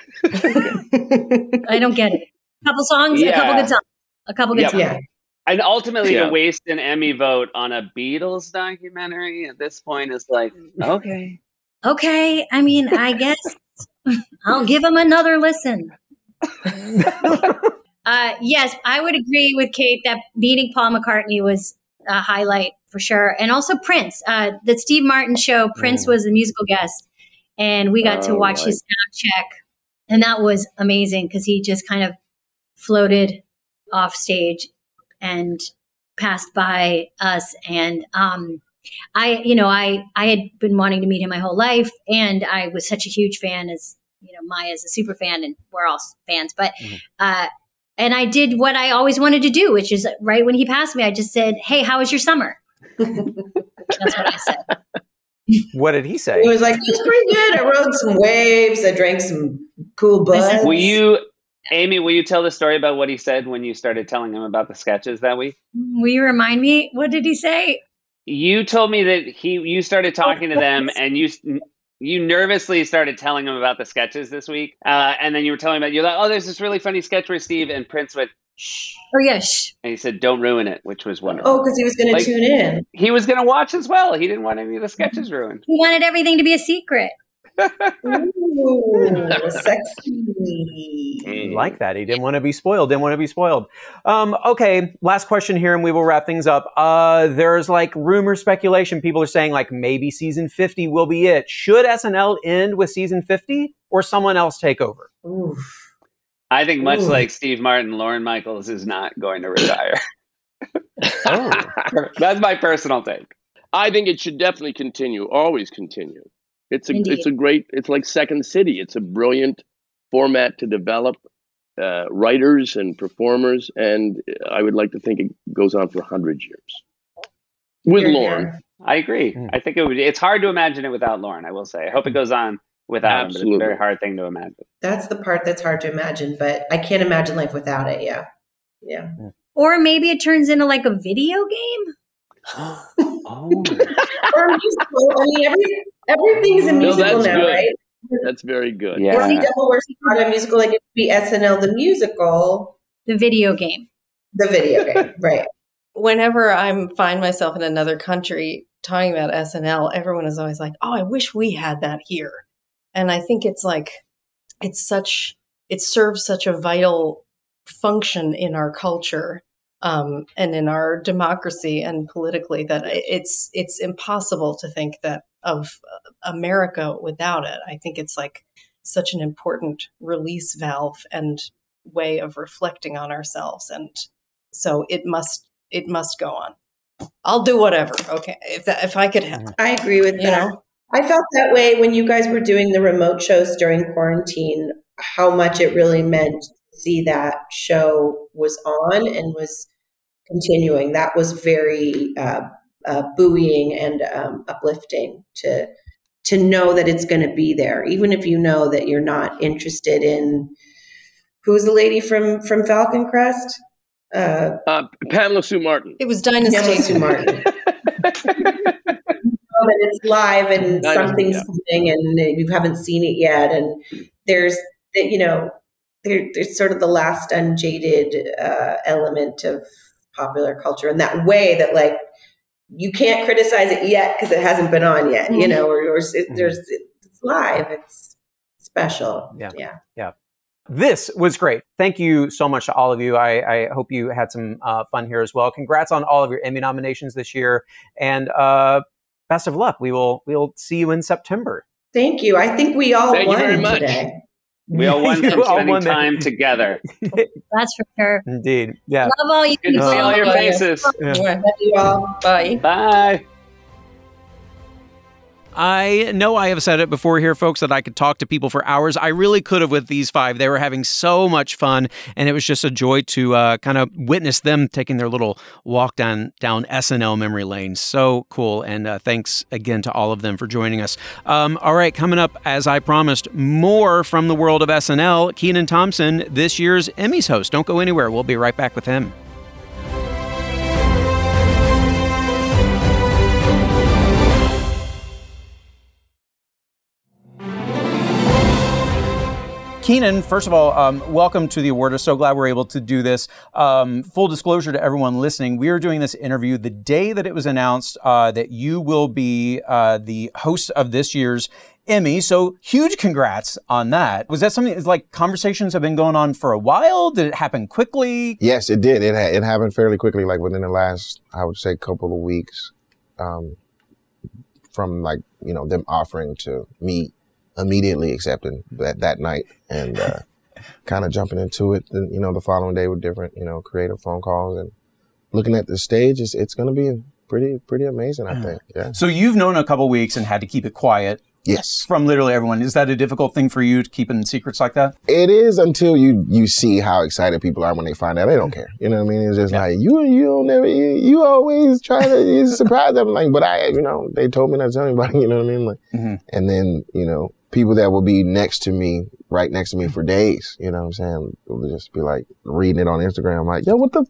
I don't get it. A couple songs, a couple Yeah. good songs, a couple good Yep. songs. Yeah, and ultimately Yeah. to waste an Emmy vote on a Beatles documentary at this point is like, okay. Okay, I mean, I guess I'll give them another listen. uh, yes, I would agree with Kate that meeting Paul McCartney was a highlight for sure, and also Prince. Uh, the Steve Martin show, Prince Mm. was the musical guest, and we got to Oh, watch right. his sound check, and that was amazing because he just kind of floated off stage and passed by us, and um, I, you know, I, I had been wanting to meet him my whole life, and I was such a huge fan, as you know, Maya's a super fan, and we're all fans. But, Mhm. uh, and I did what I always wanted to do, which is right when he passed me, I just said, "Hey, how was your summer?" That's what I said. What did he say? he was like, "It's pretty good. I rode some waves. I drank some cool buds." Will you, Amy, will you tell the story about what he said when you started telling him about the sketches that week? Will you remind me? What did he say? You told me that he, you started talking to them and you, you nervously started telling him about the sketches this week. Uh, and then you were telling him about, you're like, oh, there's this really funny sketch where Steve and Prince went, shh. Oh, yeah. Shh. And he said, don't ruin it, which was wonderful. Oh, because he was going Like- to tune in. He was going to watch as well. He didn't want any of the sketches ruined. He wanted everything to be a secret. Ooh, sexy. Like that. He didn't want to be spoiled. Didn't want to be spoiled. Um, okay, last question here, and we will wrap things up. Uh, there's like rumor speculation. People are saying like maybe season fifty will be it. Should S N L end with season fifty or someone else take over? Oof. I think much Ooh. like Steve Martin, Lorne Michaels is not going to retire. Oh. That's my personal take. I think it should definitely continue, always continue. It's a Indeed. it's a great it's like Second City. It's a brilliant format to develop uh, writers and performers, and I would like to think it goes on for a hundred years with Here, Lorne. here. I agree. Mm. I think it would. It's hard to imagine it without Lauren. I will say. I hope it goes on without him, but it's a Absolutely. very hard thing to imagine. That's the part that's hard to imagine, but I can't imagine life without it. Yeah. Yeah. Or maybe it turns into like a video game. Oh, Or a musical. I mean, every, everything's a No, musical that's now, good. right? That's very good. Yeah. Or see Devil Wears Prada musical, like it would be S N L the musical, The video game. the video game, right? Whenever I find myself in another country talking about S N L, everyone is always like, "Oh, I wish we had that here." And I think it's like it's such it serves such a vital function in our culture um, and in our democracy and politically that it's it's impossible to think that of America without it. I think it's like such an important release valve and way of reflecting on ourselves, and so it must it must go on. I'll do whatever. Okay, if that, if I could help, I agree with you that. know. I felt that way when you guys were doing the remote shows during quarantine, how much it really meant to see that show was on and was continuing. That was very uh, uh, buoying and um, uplifting to to know that it's going to be there, even if you know that you're not interested in who's the lady from from Falcon Crest. Uh, Uh, Pamela Sue Martin. It was Pamela Dynasty. Sue Martin. Know that it's live and Dynasty, something's yeah. coming and you haven't seen it yet, and there's you know there, there's sort of the last unjaded uh, element of popular culture in that way that like you can't criticize it yet because it hasn't been on yet, you know, or, or it, there's it's live, it's special. Yeah. yeah. Yeah. This was great. Thank you so much to all of you. I, I hope you had some uh, fun here as well. Congrats on all of your Emmy nominations this year, and uh, best of luck. We will we will see you in September. Thank you. I think we all Thank you won very much. today. We all won from You all spending won there. time together. That's for sure. Indeed. Yeah. Love all you Good to people. see all your faces. Yeah. Yeah. Love you all. Bye. Bye. I know I have said it before here, folks, that I could talk to people for hours. I really could have with these five. They were having so much fun, and it was just a joy to uh, kind of witness them taking their little walk down down S N L memory lane. So cool, and uh, thanks again to all of them for joining us. Um, all right, coming up, as I promised, more from the world of S N L. Kenan Thompson, this year's Emmys host. Don't go anywhere. We'll be right back with him. Kenan, first of all, um, welcome to the award. So glad we're able to do this. Um, full disclosure to everyone listening, we are doing this interview the day that it was announced uh, that you will be uh, the host of this year's Emmy. So huge congrats on that. Was that something like conversations have been going on for a while? Did it happen quickly? Yes, it did. It ha- it happened fairly quickly, like within the last, I would say, couple of weeks, um, from like, you know, them offering to me immediately accepting that that night and uh, kind of jumping into it. And, you know, the following day with different, you know, creative phone calls and looking at the stage. It's, it's going to be pretty, pretty amazing, I think. Yeah. So you've known a couple weeks and had to keep it quiet. Yes. From literally everyone. Is that a difficult thing for you to keep in secrets like that? It is until you, you see how excited people are when they find out. They don't care. You know what I mean? It's just Yeah. like, you, you don't never, you, you always try to you surprise them. Like, but I, you know, they told me not to tell anybody, you know what I mean? Like, Mm-hmm. and then, you know, people that will be next to me, right next to me for days, you know what I'm saying? Will just be like reading it on Instagram, like, yo, what the?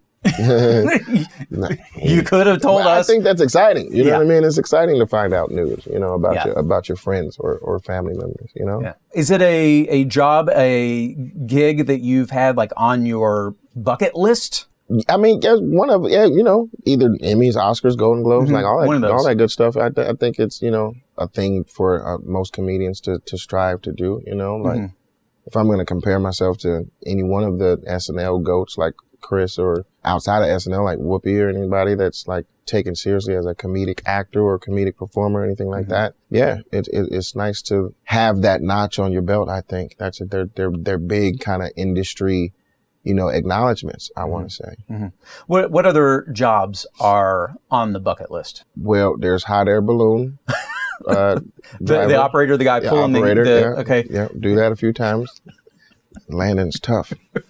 Nah. You could have told But I us. think that's exciting. You know Yeah. what I mean? It's exciting to find out news, you know, about Yeah. your about your friends or, or family members, you know? Yeah. Is it a, a job, a gig that you've had like on your bucket list? I mean, yeah, one of yeah, you know, either Emmys, Oscars, Golden Globes, Mhm. like all One of that, those. all that good stuff. I, th- I think it's you know a thing for uh, most comedians to to strive to do. You know, like Mhm. if I'm going to compare myself to any one of the S N L goats, like Chris, or outside of S N L, like Whoopi, or anybody that's like taken seriously as a comedic actor or comedic performer or anything like Mhm. that. Yeah, it, it it's nice to have that notch on your belt. I think that's a, they're they're they're big kind of industry, you know, acknowledgments. I want to say. What what other jobs are on the bucket list? Well, there's hot air balloon. Uh, The, driver. the operator, the guy Yeah, pulling operator, the, the yeah, okay. yeah, do that a few times. Landing's tough.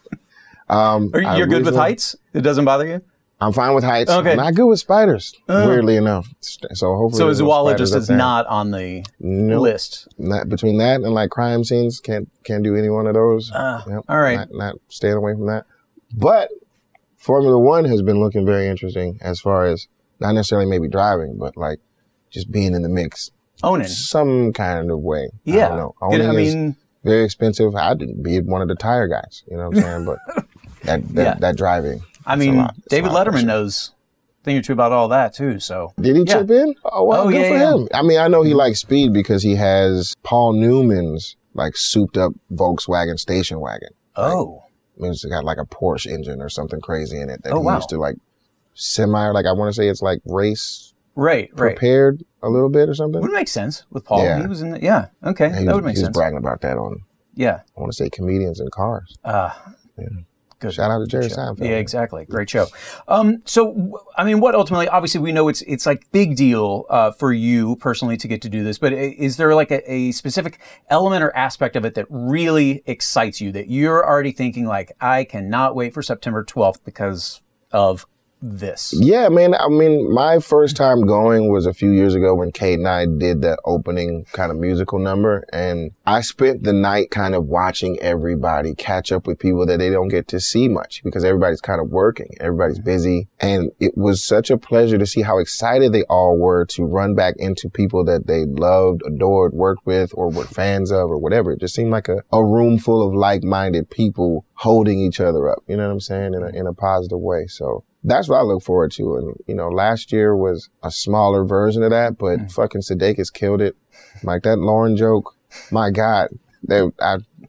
Um, Are you, I you're good with recently- heights? It doesn't bother you? I'm fine with heights. Okay. Not good with spiders. Oh. Weirdly enough. So hopefully. So a there's no zoologist spiders is up there. not on the Nope. list. Not between that and like crime scenes. Can't can't do any one of those. Uh, Yep. all right. Not, not staying away from that. But Formula One has been looking very interesting as far as not necessarily maybe driving, but like just being in the mix. Owning. Some kind of way. I Yeah. don't know. Did- Owning I is mean, very expensive. I didn't be one of the tire guys. You know what I'm saying? But that that, Yeah. that driving. I it's a mean, lot. It's a David lot of Letterman pressure. knows a thing or two about all that too. So Did he Yeah. chip in? Oh, wow, Oh, good yeah, for yeah. him. I mean, I know he likes speed because he has Paul Newman's like souped up Volkswagen station wagon. oh, I mean, it's got like a Porsche engine or something crazy in it that Oh, he wow. used to like semi, like I want to say it's like race right, right. prepared a little bit or something. Would make sense with Paul. Yeah. He was in the yeah. Okay, And he that was, would make he was sense. bragging about that on, Yeah. I want to say comedians in cars. Uh, Yeah. Good. Shout out to Jerry Good show. Seinfeld. Yeah, exactly. Great show. Um, so, w- I mean, what ultimately, obviously, we know it's it's like big deal uh, for you personally to get to do this. But i- is there like a, a specific element or aspect of it that really excites you that you're already thinking like, I cannot wait for September twelfth because of this? Yeah, man. I mean, my first time going was a few years ago when Kate and I did the opening kind of musical number. And I spent the night kind of watching everybody catch up with people that they don't get to see much because everybody's kind of working. Everybody's busy. And it was such a pleasure to see how excited they all were to run back into people that they loved, adored, worked with, or were fans of or whatever. It just seemed like a, a room full of like-minded people holding each other up. You know what I'm saying? In a, in a positive way. So that's what I look forward to. And, you know, last year was a smaller version of that, but fucking Sudeikis killed it. Like that Lauren joke, my God, they, I,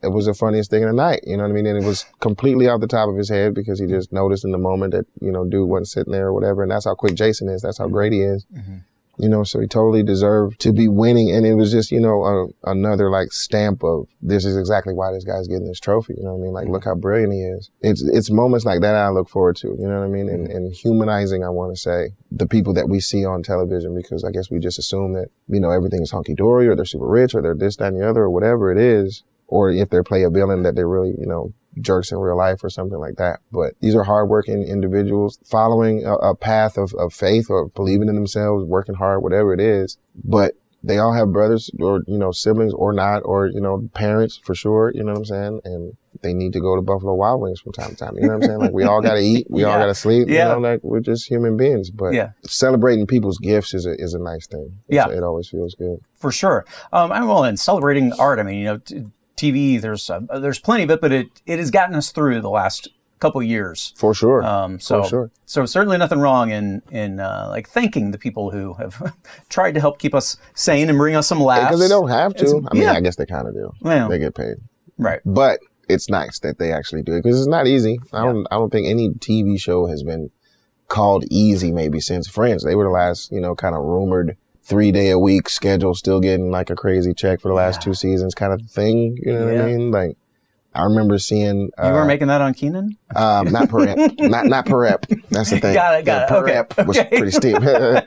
it was the funniest thing in the night. You know what I mean? And it was completely off the top of his head because he just noticed in the moment that, you know, dude wasn't sitting there or whatever. And that's how quick Jason is. That's how great he is. Mm-hmm. You know, so he totally deserved to be winning. And it was just, you know, a, another like stamp of this is exactly why this guy's getting this trophy. You know what I mean? Like, look how brilliant he is. It's it's moments like that I look forward to, you know what I mean? And, and humanizing, I want to say, the people that we see on television, because I guess we just assume that, you know, everything is hunky-dory or they're super rich or they're this, that, and the other or whatever it is. Or if they play a villain that they're really, you know, jerks in real life or something like that. But these are hardworking individuals following a, a path of, of faith or believing in themselves, working hard, whatever it is. But they all have brothers or, you know, siblings or not, or, you know, parents for sure. You know what I'm saying? And they need to go to Buffalo Wild Wings from time to time. You know what I'm saying? Like, we all got to eat. We yeah. all got to sleep. Yeah. You know, like, we're just human beings. But yeah. celebrating people's gifts is a, is a nice thing. Yeah. It always feels good. For sure. Um, I well, and celebrating art, I mean, you know, t- T V, there's uh, there's plenty of it, but it, it has gotten us through the last couple of years. For sure. Um, so, For sure. So certainly nothing wrong in, in uh, like thanking the people who have tried to help keep us sane and bring us some laughs. Because they don't have to. It's, I mean, yeah. I guess they kind of do. Well, they get paid. Right. But it's nice that they actually do it because it's not easy. I don't, yeah. I don't think any T V show has been called easy maybe since Friends. They were the last, you know, kind of rumored three day a week schedule, still getting like a crazy check for the last yeah. two seasons kind of thing. You know yeah. what I mean? Like, I remember seeing. Uh, you were making that on Kenan? Um, not per ep. not, not per ep. That's the thing. Got it, got yeah, it. Per okay. ep was okay. pretty steep.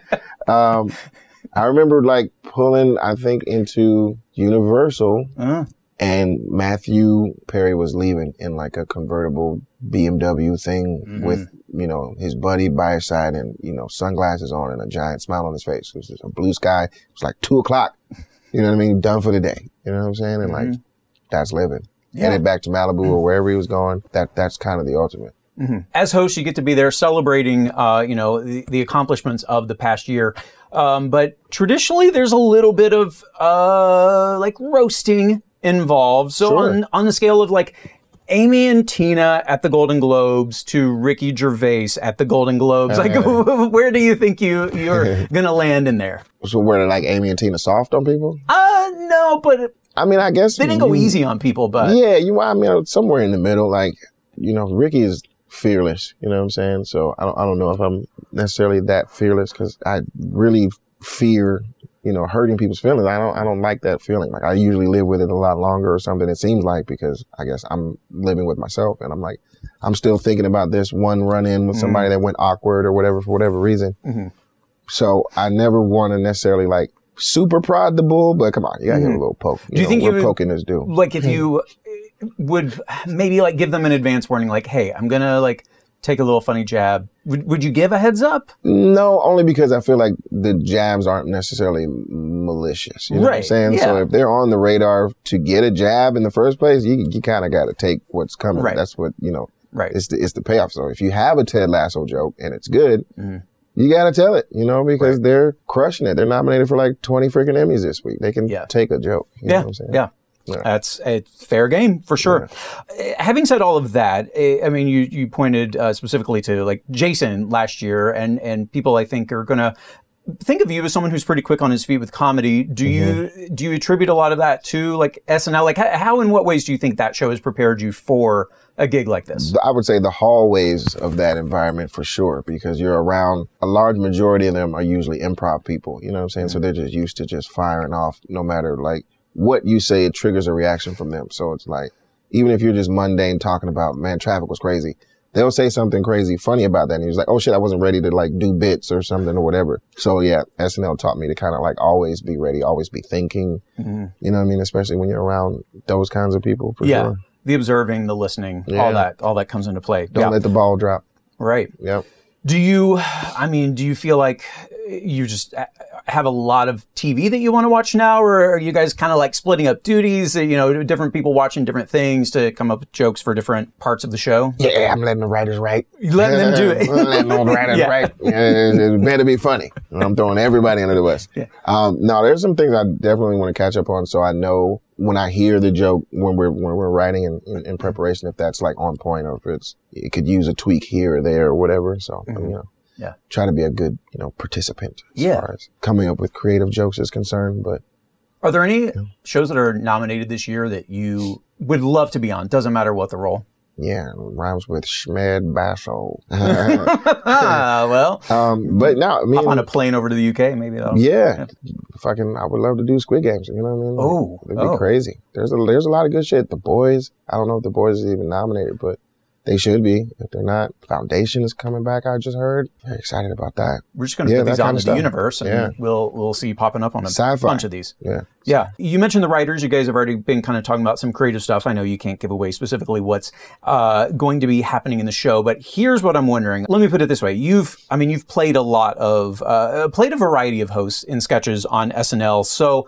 um, I remember like pulling, I think, into Universal uh-huh. and Matthew Perry was leaving in like a convertible B M W thing mm-hmm. with, you know, his buddy by his side and, you know, sunglasses on and a giant smile on his face. It was just a blue sky. It was like two o'clock. You know what I mean? Done for the day. You know what I'm saying? And mm-hmm. like, that's living. Yeah. Headed back to Malibu mm-hmm. or wherever he was going. That That's kind of the ultimate. Mm-hmm. As host, you get to be there celebrating, uh, you know, the, the accomplishments of the past year. Um, but traditionally, there's a little bit of, uh, like roasting involved. So sure. on, on the scale of like, Amy and Tina at the Golden Globes to Ricky Gervais at the Golden Globes. Like, uh, where do you think you, you're going to land in there? So where like Amy and Tina soft on people? Uh, no, but I mean, I guess they didn't you, go easy on people, but yeah, you, I mean, somewhere in the middle, like, you know, Ricky is fearless, you know what I'm saying? So I don't, I don't know if I'm necessarily that fearless because I really fear, you know, hurting people's feelings. I don't, I don't like that feeling. Like I usually live with it a lot longer or something. It seems like because I guess I'm living with myself and I'm like, I'm still thinking about this one run in with somebody mm-hmm. that went awkward or whatever for whatever reason. Mm-hmm. So I never want to necessarily like super prod the bull, but come on, you gotta mm-hmm. give a little poke. You do you know, think we're you would, poking this dude? Like if you would maybe like give them an advance warning, like, hey, I'm gonna like take a little funny jab. Would would you give a heads up? No, only because I feel like the jabs aren't necessarily malicious. You know right. what I'm saying? Yeah. So if they're on the radar to get a jab in the first place, you you kind of got to take what's coming. Right. That's what, you know, right. it's the, it's the payoff. So if you have a Ted Lasso joke and it's good, mm-hmm. you got to tell it, you know, because right. they're crushing it. They're nominated for like twenty freaking Emmys this week. They can yeah. take a joke. You yeah. know what I'm saying? Yeah. Yeah. That's a fair game for sure. Yeah. Having said all of that, I mean, you, you pointed uh, specifically to like Jason last year and, and people I think are going to think of you as someone who's pretty quick on his feet with comedy. Do mm-hmm. you, do you attribute a lot of that to like S N L? Like how, how, in what ways do you think that show has prepared you for a gig like this? I would say the hallways of that environment for sure, because you're around a large majority of them are usually improv people. You know what I'm saying? Mm-hmm. So they're just used to just firing off no matter like, what you say, it triggers a reaction from them. So it's like, even if you're just mundane talking about, man, traffic was crazy, they'll say something crazy funny about that. And he's like, oh shit, I wasn't ready to like do bits or something or whatever. So yeah, S N L taught me to kind of like always be ready, always be thinking. Mm-hmm. You know what I mean? Especially when you're around those kinds of people for yeah. sure. The observing, the listening, yeah. all that, all that comes into play. Don't yeah. let the ball drop. Right. Yep. Do you, I mean, do you feel like you just have a lot of T V that you want to watch now, or are you guys kind of like splitting up duties, you know, different people watching different things to come up with jokes for different parts of the show? Yeah, I'm letting the writers write. You're letting them do it. I'm letting the writers yeah. write. It better be funny. I'm throwing everybody under the bus. Yeah. Um, no, there's some things I definitely want to catch up on, so I know when I hear the joke when we're when we're writing in, in, in preparation, if that's like on point or if it's it could use a tweak here or there or whatever. So mm-hmm. you know. Yeah. Try to be a good, you know, participant as yeah. far as coming up with creative jokes is concerned. But are there any yeah. shows that are nominated this year that you would love to be on. Doesn't matter what the role. Yeah, rhymes with Schmed Basso. Ah, well. Um, but no, I mean, hop on a plane over to the U K, maybe that'll. Yeah, yeah. Fucking, I would love to do Squid Games. You know what I mean? Oh, it'd be oh. crazy. There's a there's a lot of good shit. The Boys. I don't know if The Boys is even nominated, but they should be. If they're not, Foundation is coming back. I just heard. Very excited about that. We're just going to yeah, put these out into the stuff. universe, and yeah. we'll we'll see you popping up on a Sci-fi. bunch of these. Yeah, yeah. You mentioned the writers. You guys have already been kind of talking about some creative stuff. I know you can't give away specifically what's uh, going to be happening in the show, but here's what I'm wondering. Let me put it this way: You've, I mean, you've played a lot of, uh, played a variety of hosts in sketches on S N L. So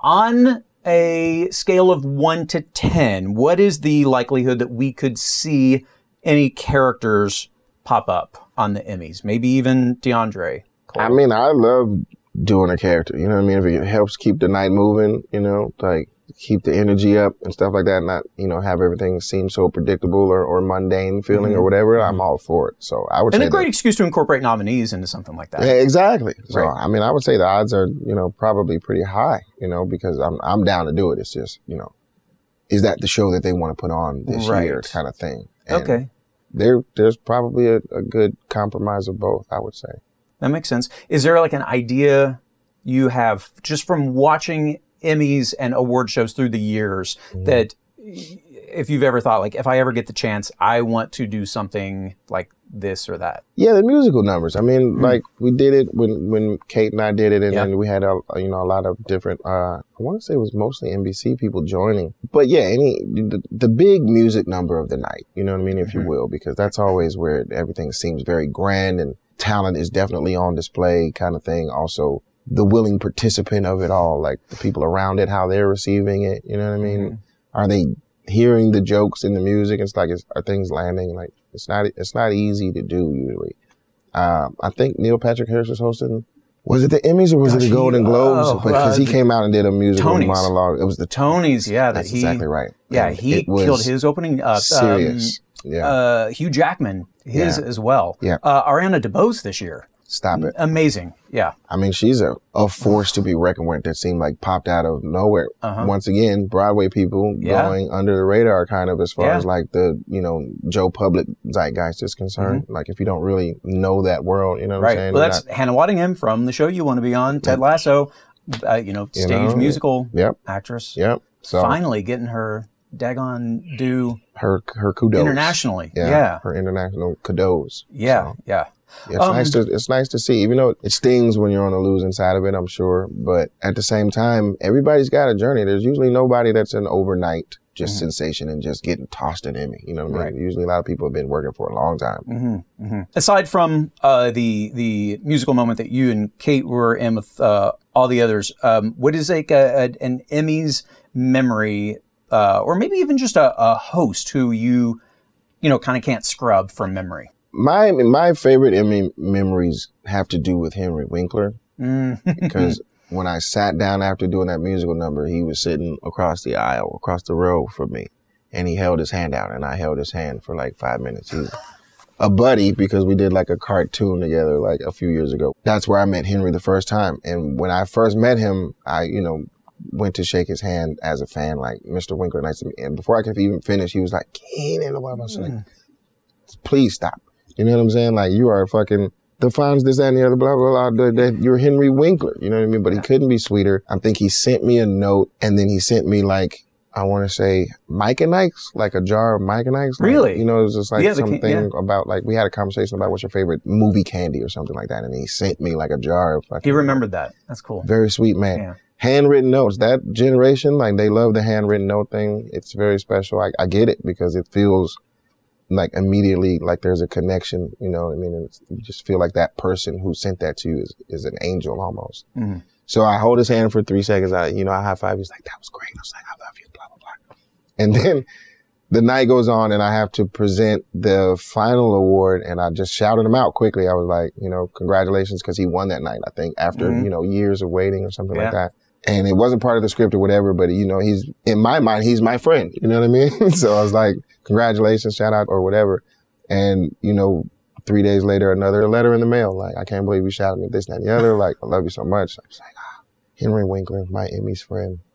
on a scale of one to ten, what is the likelihood that we could see any characters pop up on the Emmys? Maybe even DeAndre Cole. I mean, I love doing a character. You know what I mean? If it helps keep the night moving, you know, like keep the energy up and stuff like that, not, you know, have everything seem so predictable or, or mundane feeling mm-hmm. or whatever, I'm all for it. So I would and say a great that, excuse to incorporate nominees into something like that. Yeah, exactly. So, right. I mean, I would say the odds are, you know, probably pretty high, you know, because I'm, I'm down to do it. It's just, you know, is that the show that they want to put on this right. year kind of thing? And okay. There, there's probably a, a good compromise of both, I would say. That makes sense. Is there like an idea you have just from watching Emmys and award shows through the years mm-hmm. that if you've ever thought, like, if I ever get the chance, I want to do something like this or that? Yeah, the musical numbers. I mean, mm-hmm. like we did it when, when Kate and I did it, and yeah. then we had a you know a lot of different. Uh, I want to say it was mostly N B C people joining, but yeah, any the, the big music number of the night. You know what I mean, if mm-hmm. you will, because that's always where everything seems very grand and talent is definitely on display, kind of thing. Also, the willing participant of it all, like the people around it, how they're receiving it. You know what I mean? Mm-hmm. Are they hearing the jokes in the music? It's like, is, are things landing? Like, it's not, it's not easy to do usually. Um, I think Neil Patrick Harris was hosting, was it the Emmys or was Gosh, it the Golden Globes? Oh, because uh, he came out and did a musical Tonys. monologue. It was the Tonys, yeah. That's that he, exactly right. Yeah, and he killed his opening. Uh, serious. Um, yeah. Uh, Hugh Jackman, his yeah. as well. Yeah. Uh, Ariana DeBose this year. Stop it. Amazing. Yeah. I mean, she's a, a force to be reckoned with that seemed like popped out of nowhere. Uh-huh. Once again, Broadway people yeah. going under the radar kind of as far yeah. as like the, you know, Joe Public zeitgeist is concerned. Mm-hmm. Like if you don't really know that world, you know what right. I'm saying? Well, that's not... Hannah Waddingham from the show you want to be on, Ted Lasso, uh, you know, stage you know, musical yep. actress. Yep. So finally getting her daggone due. Her, her kudos. Internationally. Yeah. yeah. Her international kudos. Yeah. So. Yeah. Yeah, it's um, nice to it's nice to see, even though it stings when you're on the losing side of it, I'm sure. But at the same time, everybody's got a journey. There's usually nobody that's an overnight just mm-hmm. sensation and just getting tossed an Emmy. You know what I mean? Right. Usually a lot of people have been working for a long time. Mm-hmm. Mm-hmm. Aside from uh, the the musical moment that you and Kate were in with uh, all the others, um, what is like a, a, an Emmys memory, uh, or maybe even just a, a host who you, you know, kind of can't scrub from memory? My my favorite Emmy memories have to do with Henry Winkler mm. because when I sat down after doing that musical number, he was sitting across the aisle, across the row from me, and he held his hand out, and I held his hand for like five minutes. He's a buddy because we did like a cartoon together like a few years ago. That's where I met Henry the first time, and when I first met him, I you know went to shake his hand as a fan, like Mister Winkler, nice to meet you. And before I could even finish, he was like, "Keenan," and I was like, "Please stop." You know what I'm saying? Like, you are fucking the Fonz, this, that, and the other, blah, blah, blah. That you're Henry Winkler. You know what I mean? But he couldn't be sweeter. I think he sent me a note, and then he sent me, like, I want to say Mike and Ike's, like a jar of Mike and Ike's. Like, really? You know, it was just like yeah, something yeah. about, like, we had a conversation about what's your favorite movie candy or something like that. And he sent me, like, a jar of fucking. He remembered that. That's cool. Very sweet man. Yeah. Handwritten notes. That generation, like, they love the handwritten note thing. It's very special. I, I get it because it feels like immediately like there's a connection, you know what I mean? And it's, you just feel like that person who sent that to you is, is an angel almost. Mm-hmm. So I hold his hand for three seconds. I, you know, I high five. He's like, that was great. I was like, I love you, blah, blah, blah. And then the night goes on and I have to present the final award and I just shouted him out quickly. I was like, you know, congratulations because he won that night, I think, after, mm-hmm. you know, years of waiting or something yeah. like that. And it wasn't part of the script or whatever, but, you know, he's, in my mind, he's my friend. You know what I mean? So I was like, congratulations, shout out, or whatever. And, you know, three days later, another letter in the mail. Like, I can't believe you shouted me this, that, and the other. Like, I love you so much. I was like, ah, Henry Winkler, my Emmy's friend.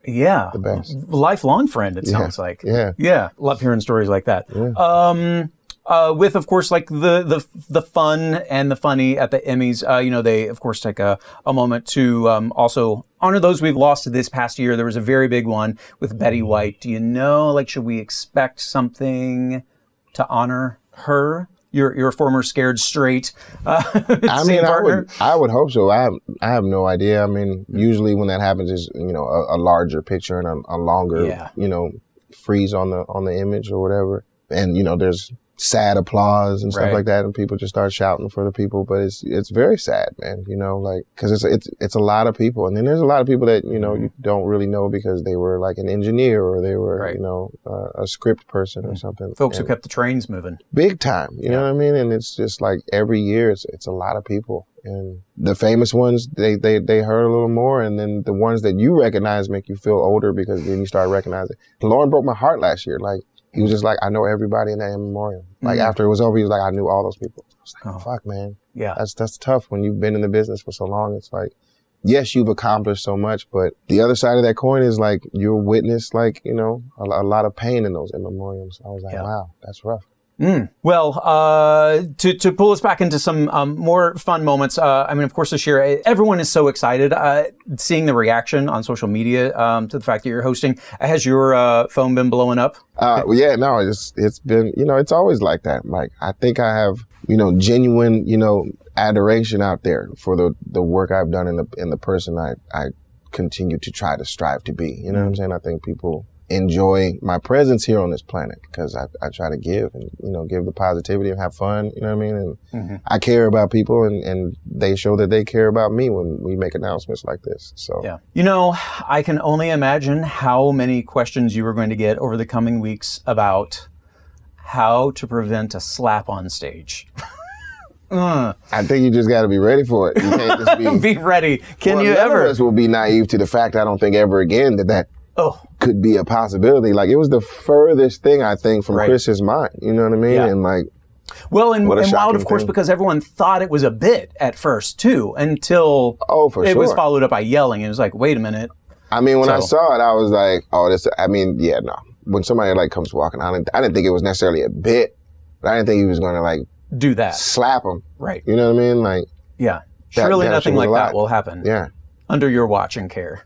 Yeah. The best. Lifelong friend, it Yeah. sounds like. Yeah. Yeah. Love hearing stories like that. Yeah. Um, uh, with, of course, like the, the, the fun and the funny at the Emmys, uh, you know, they, of course, take a, a moment to, um, also honor those we've lost this past year. There was a very big one with Betty White. Do you know, like, should we expect something to honor her? Your your former Scared Straight uh, I mean, I would, I would hope so. I have, I have no idea. I mean, usually when that happens is, you know, a, a larger picture and a, a longer, Yeah. you know, freeze on the on the image or whatever. And, you know, there's sad applause and stuff Right. like that, and people just start shouting for the people. But it's it's very sad, man. You know, like because it's it's it's a lot of people, and then there's a lot of people that you know you don't really know because they were like an engineer or they were Right. you know uh, a script person or something. Folks and who kept the trains moving. big time. You know what I mean? And it's just like every year, it's it's a lot of people, and the famous ones they they they hurt a little more, and then the ones that you recognize make you feel older because then you start recognizing. Lauren broke my heart last year, like. He was just like, I know everybody in that in memoriam. Like, Mhm. after it was over, he was like, I knew all those people. I was like, Oh. fuck, man. Yeah. That's that's tough when you've been in the business for so long. It's like, yes, you've accomplished so much, but the other side of that coin is like, you'll witness, like, you know, a, a lot of pain in those in memoriams. I was like, Yeah. wow, that's rough. Mm. Well, uh, to, to pull us back into some um, more fun moments, uh, I mean, of course, this year, everyone is so excited. Uh, seeing the reaction on social media um, to the fact that you're hosting. Has your uh, phone been blowing up? Uh, well, yeah, no, it's it's been, you know, it's always like that. Like, I think I have, you know, genuine, you know, adoration out there for the, the work I've done and the, and the person I, I continue to try to strive to be. You know what I'm saying? I think people enjoy my presence here on this planet because I, I try to give and, you know, give the positivity and have fun, you know what I mean? And Mm-hmm. I care about people and, and they show that they care about me when we make announcements like this. So, Yeah. You know, I can only imagine how many questions you are going to get over the coming weeks about how to prevent a slap on stage. uh. I think you just got to be ready for it. You can't just be... Be ready. Can well, you none ever? of us will be naive to the fact I don't think ever again that that Oh, could be a possibility. Like, it was the furthest thing, I think, from Right. Chris's mind. You know what I mean? Yeah. And like, well, and, What a and wild, shocking of course, thing. because everyone thought it was a bit at first, too, until oh, for it sure. was followed up by yelling. It was like, wait a minute. I mean, when I So- saw it, I was like, oh, this, I mean, yeah, no. When somebody like comes walking, I didn't, I didn't think it was necessarily a bit, but I didn't think he was going to like Do that. slap him. Right. You know what I mean? Like, Yeah. That- Surely that nothing shit was like a that lot. will happen yeah. under your watch and care.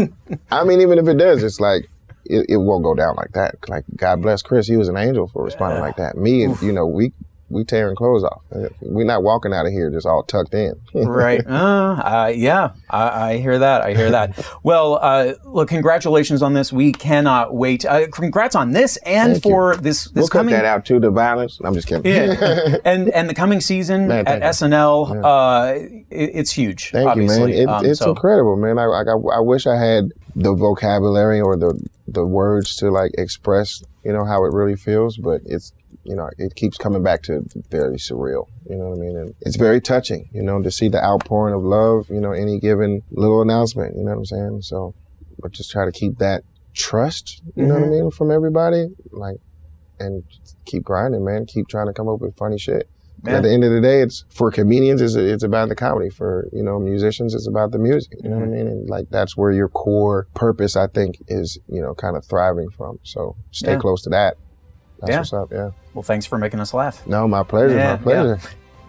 I mean, even if it does, it's like, it, it won't go down like that. Like, God bless Chris. He was an angel for responding Yeah. like that. Me, and you know, we, we tearing clothes off. We're not walking out of here just all tucked in. Right. Uh, uh, yeah, I, I hear that. I hear that. Well, uh, look, congratulations on this. We cannot wait. Uh, congrats on this and Thank you. for this, this We'll coming. cut that out too, the violence. I'm just kidding. Yeah. and and the coming season Man, at thank you. S N L, Yeah. uh, it, it's huge. Thank obviously. you, man. It, Um, it's so- incredible, man. I, like, I I wish I had the vocabulary or the the words to like express, you know, how it really feels. But it's, you know, it keeps coming back to very surreal. You know what I mean? And it's very touching, you know, to see the outpouring of love. You know, any given little announcement. You know what I'm saying? So, but just try to keep that trust. You know what I mean, from everybody. Like, and keep grinding, man. Keep trying to come up with funny shit. And At the end of the day, it's for comedians, it's, it's about the comedy. For, you know, musicians, it's about the music. You know what I mean? And like, that's where your core purpose, I think, is, you know, kind of thriving from. So stay Yeah. close to that. That's Yeah. what's up. Yeah. Well, thanks for making us laugh. No, my pleasure. Yeah, my pleasure.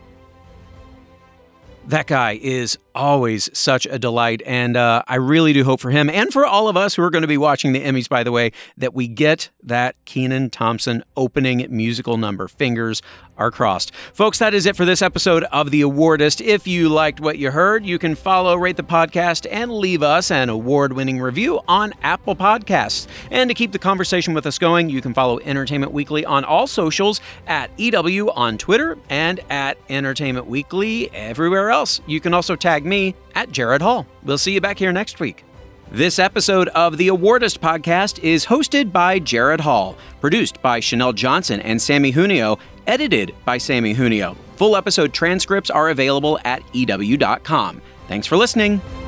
That guy is always such a delight, and uh, I really do hope for him and for all of us who are going to be watching the Emmys, by the way, that we get that Kenan Thompson opening musical number. Fingers are crossed. Folks, that is it for this episode of The Awardist. If you liked what you heard, you can follow, rate the podcast, and leave us an award-winning review on Apple Podcasts. And to keep the conversation with us going, you can follow Entertainment Weekly on all socials, at E W on Twitter and at Entertainment Weekly everywhere else. You can also tag me at Jared Hall. We'll see you back here next week. This episode of the Awardist podcast is hosted by Jared Hall, produced by Chanel Johnson and Sammy Junio, edited by Sammy Junio. Full episode transcripts are available at E W dot com. Thanks for listening.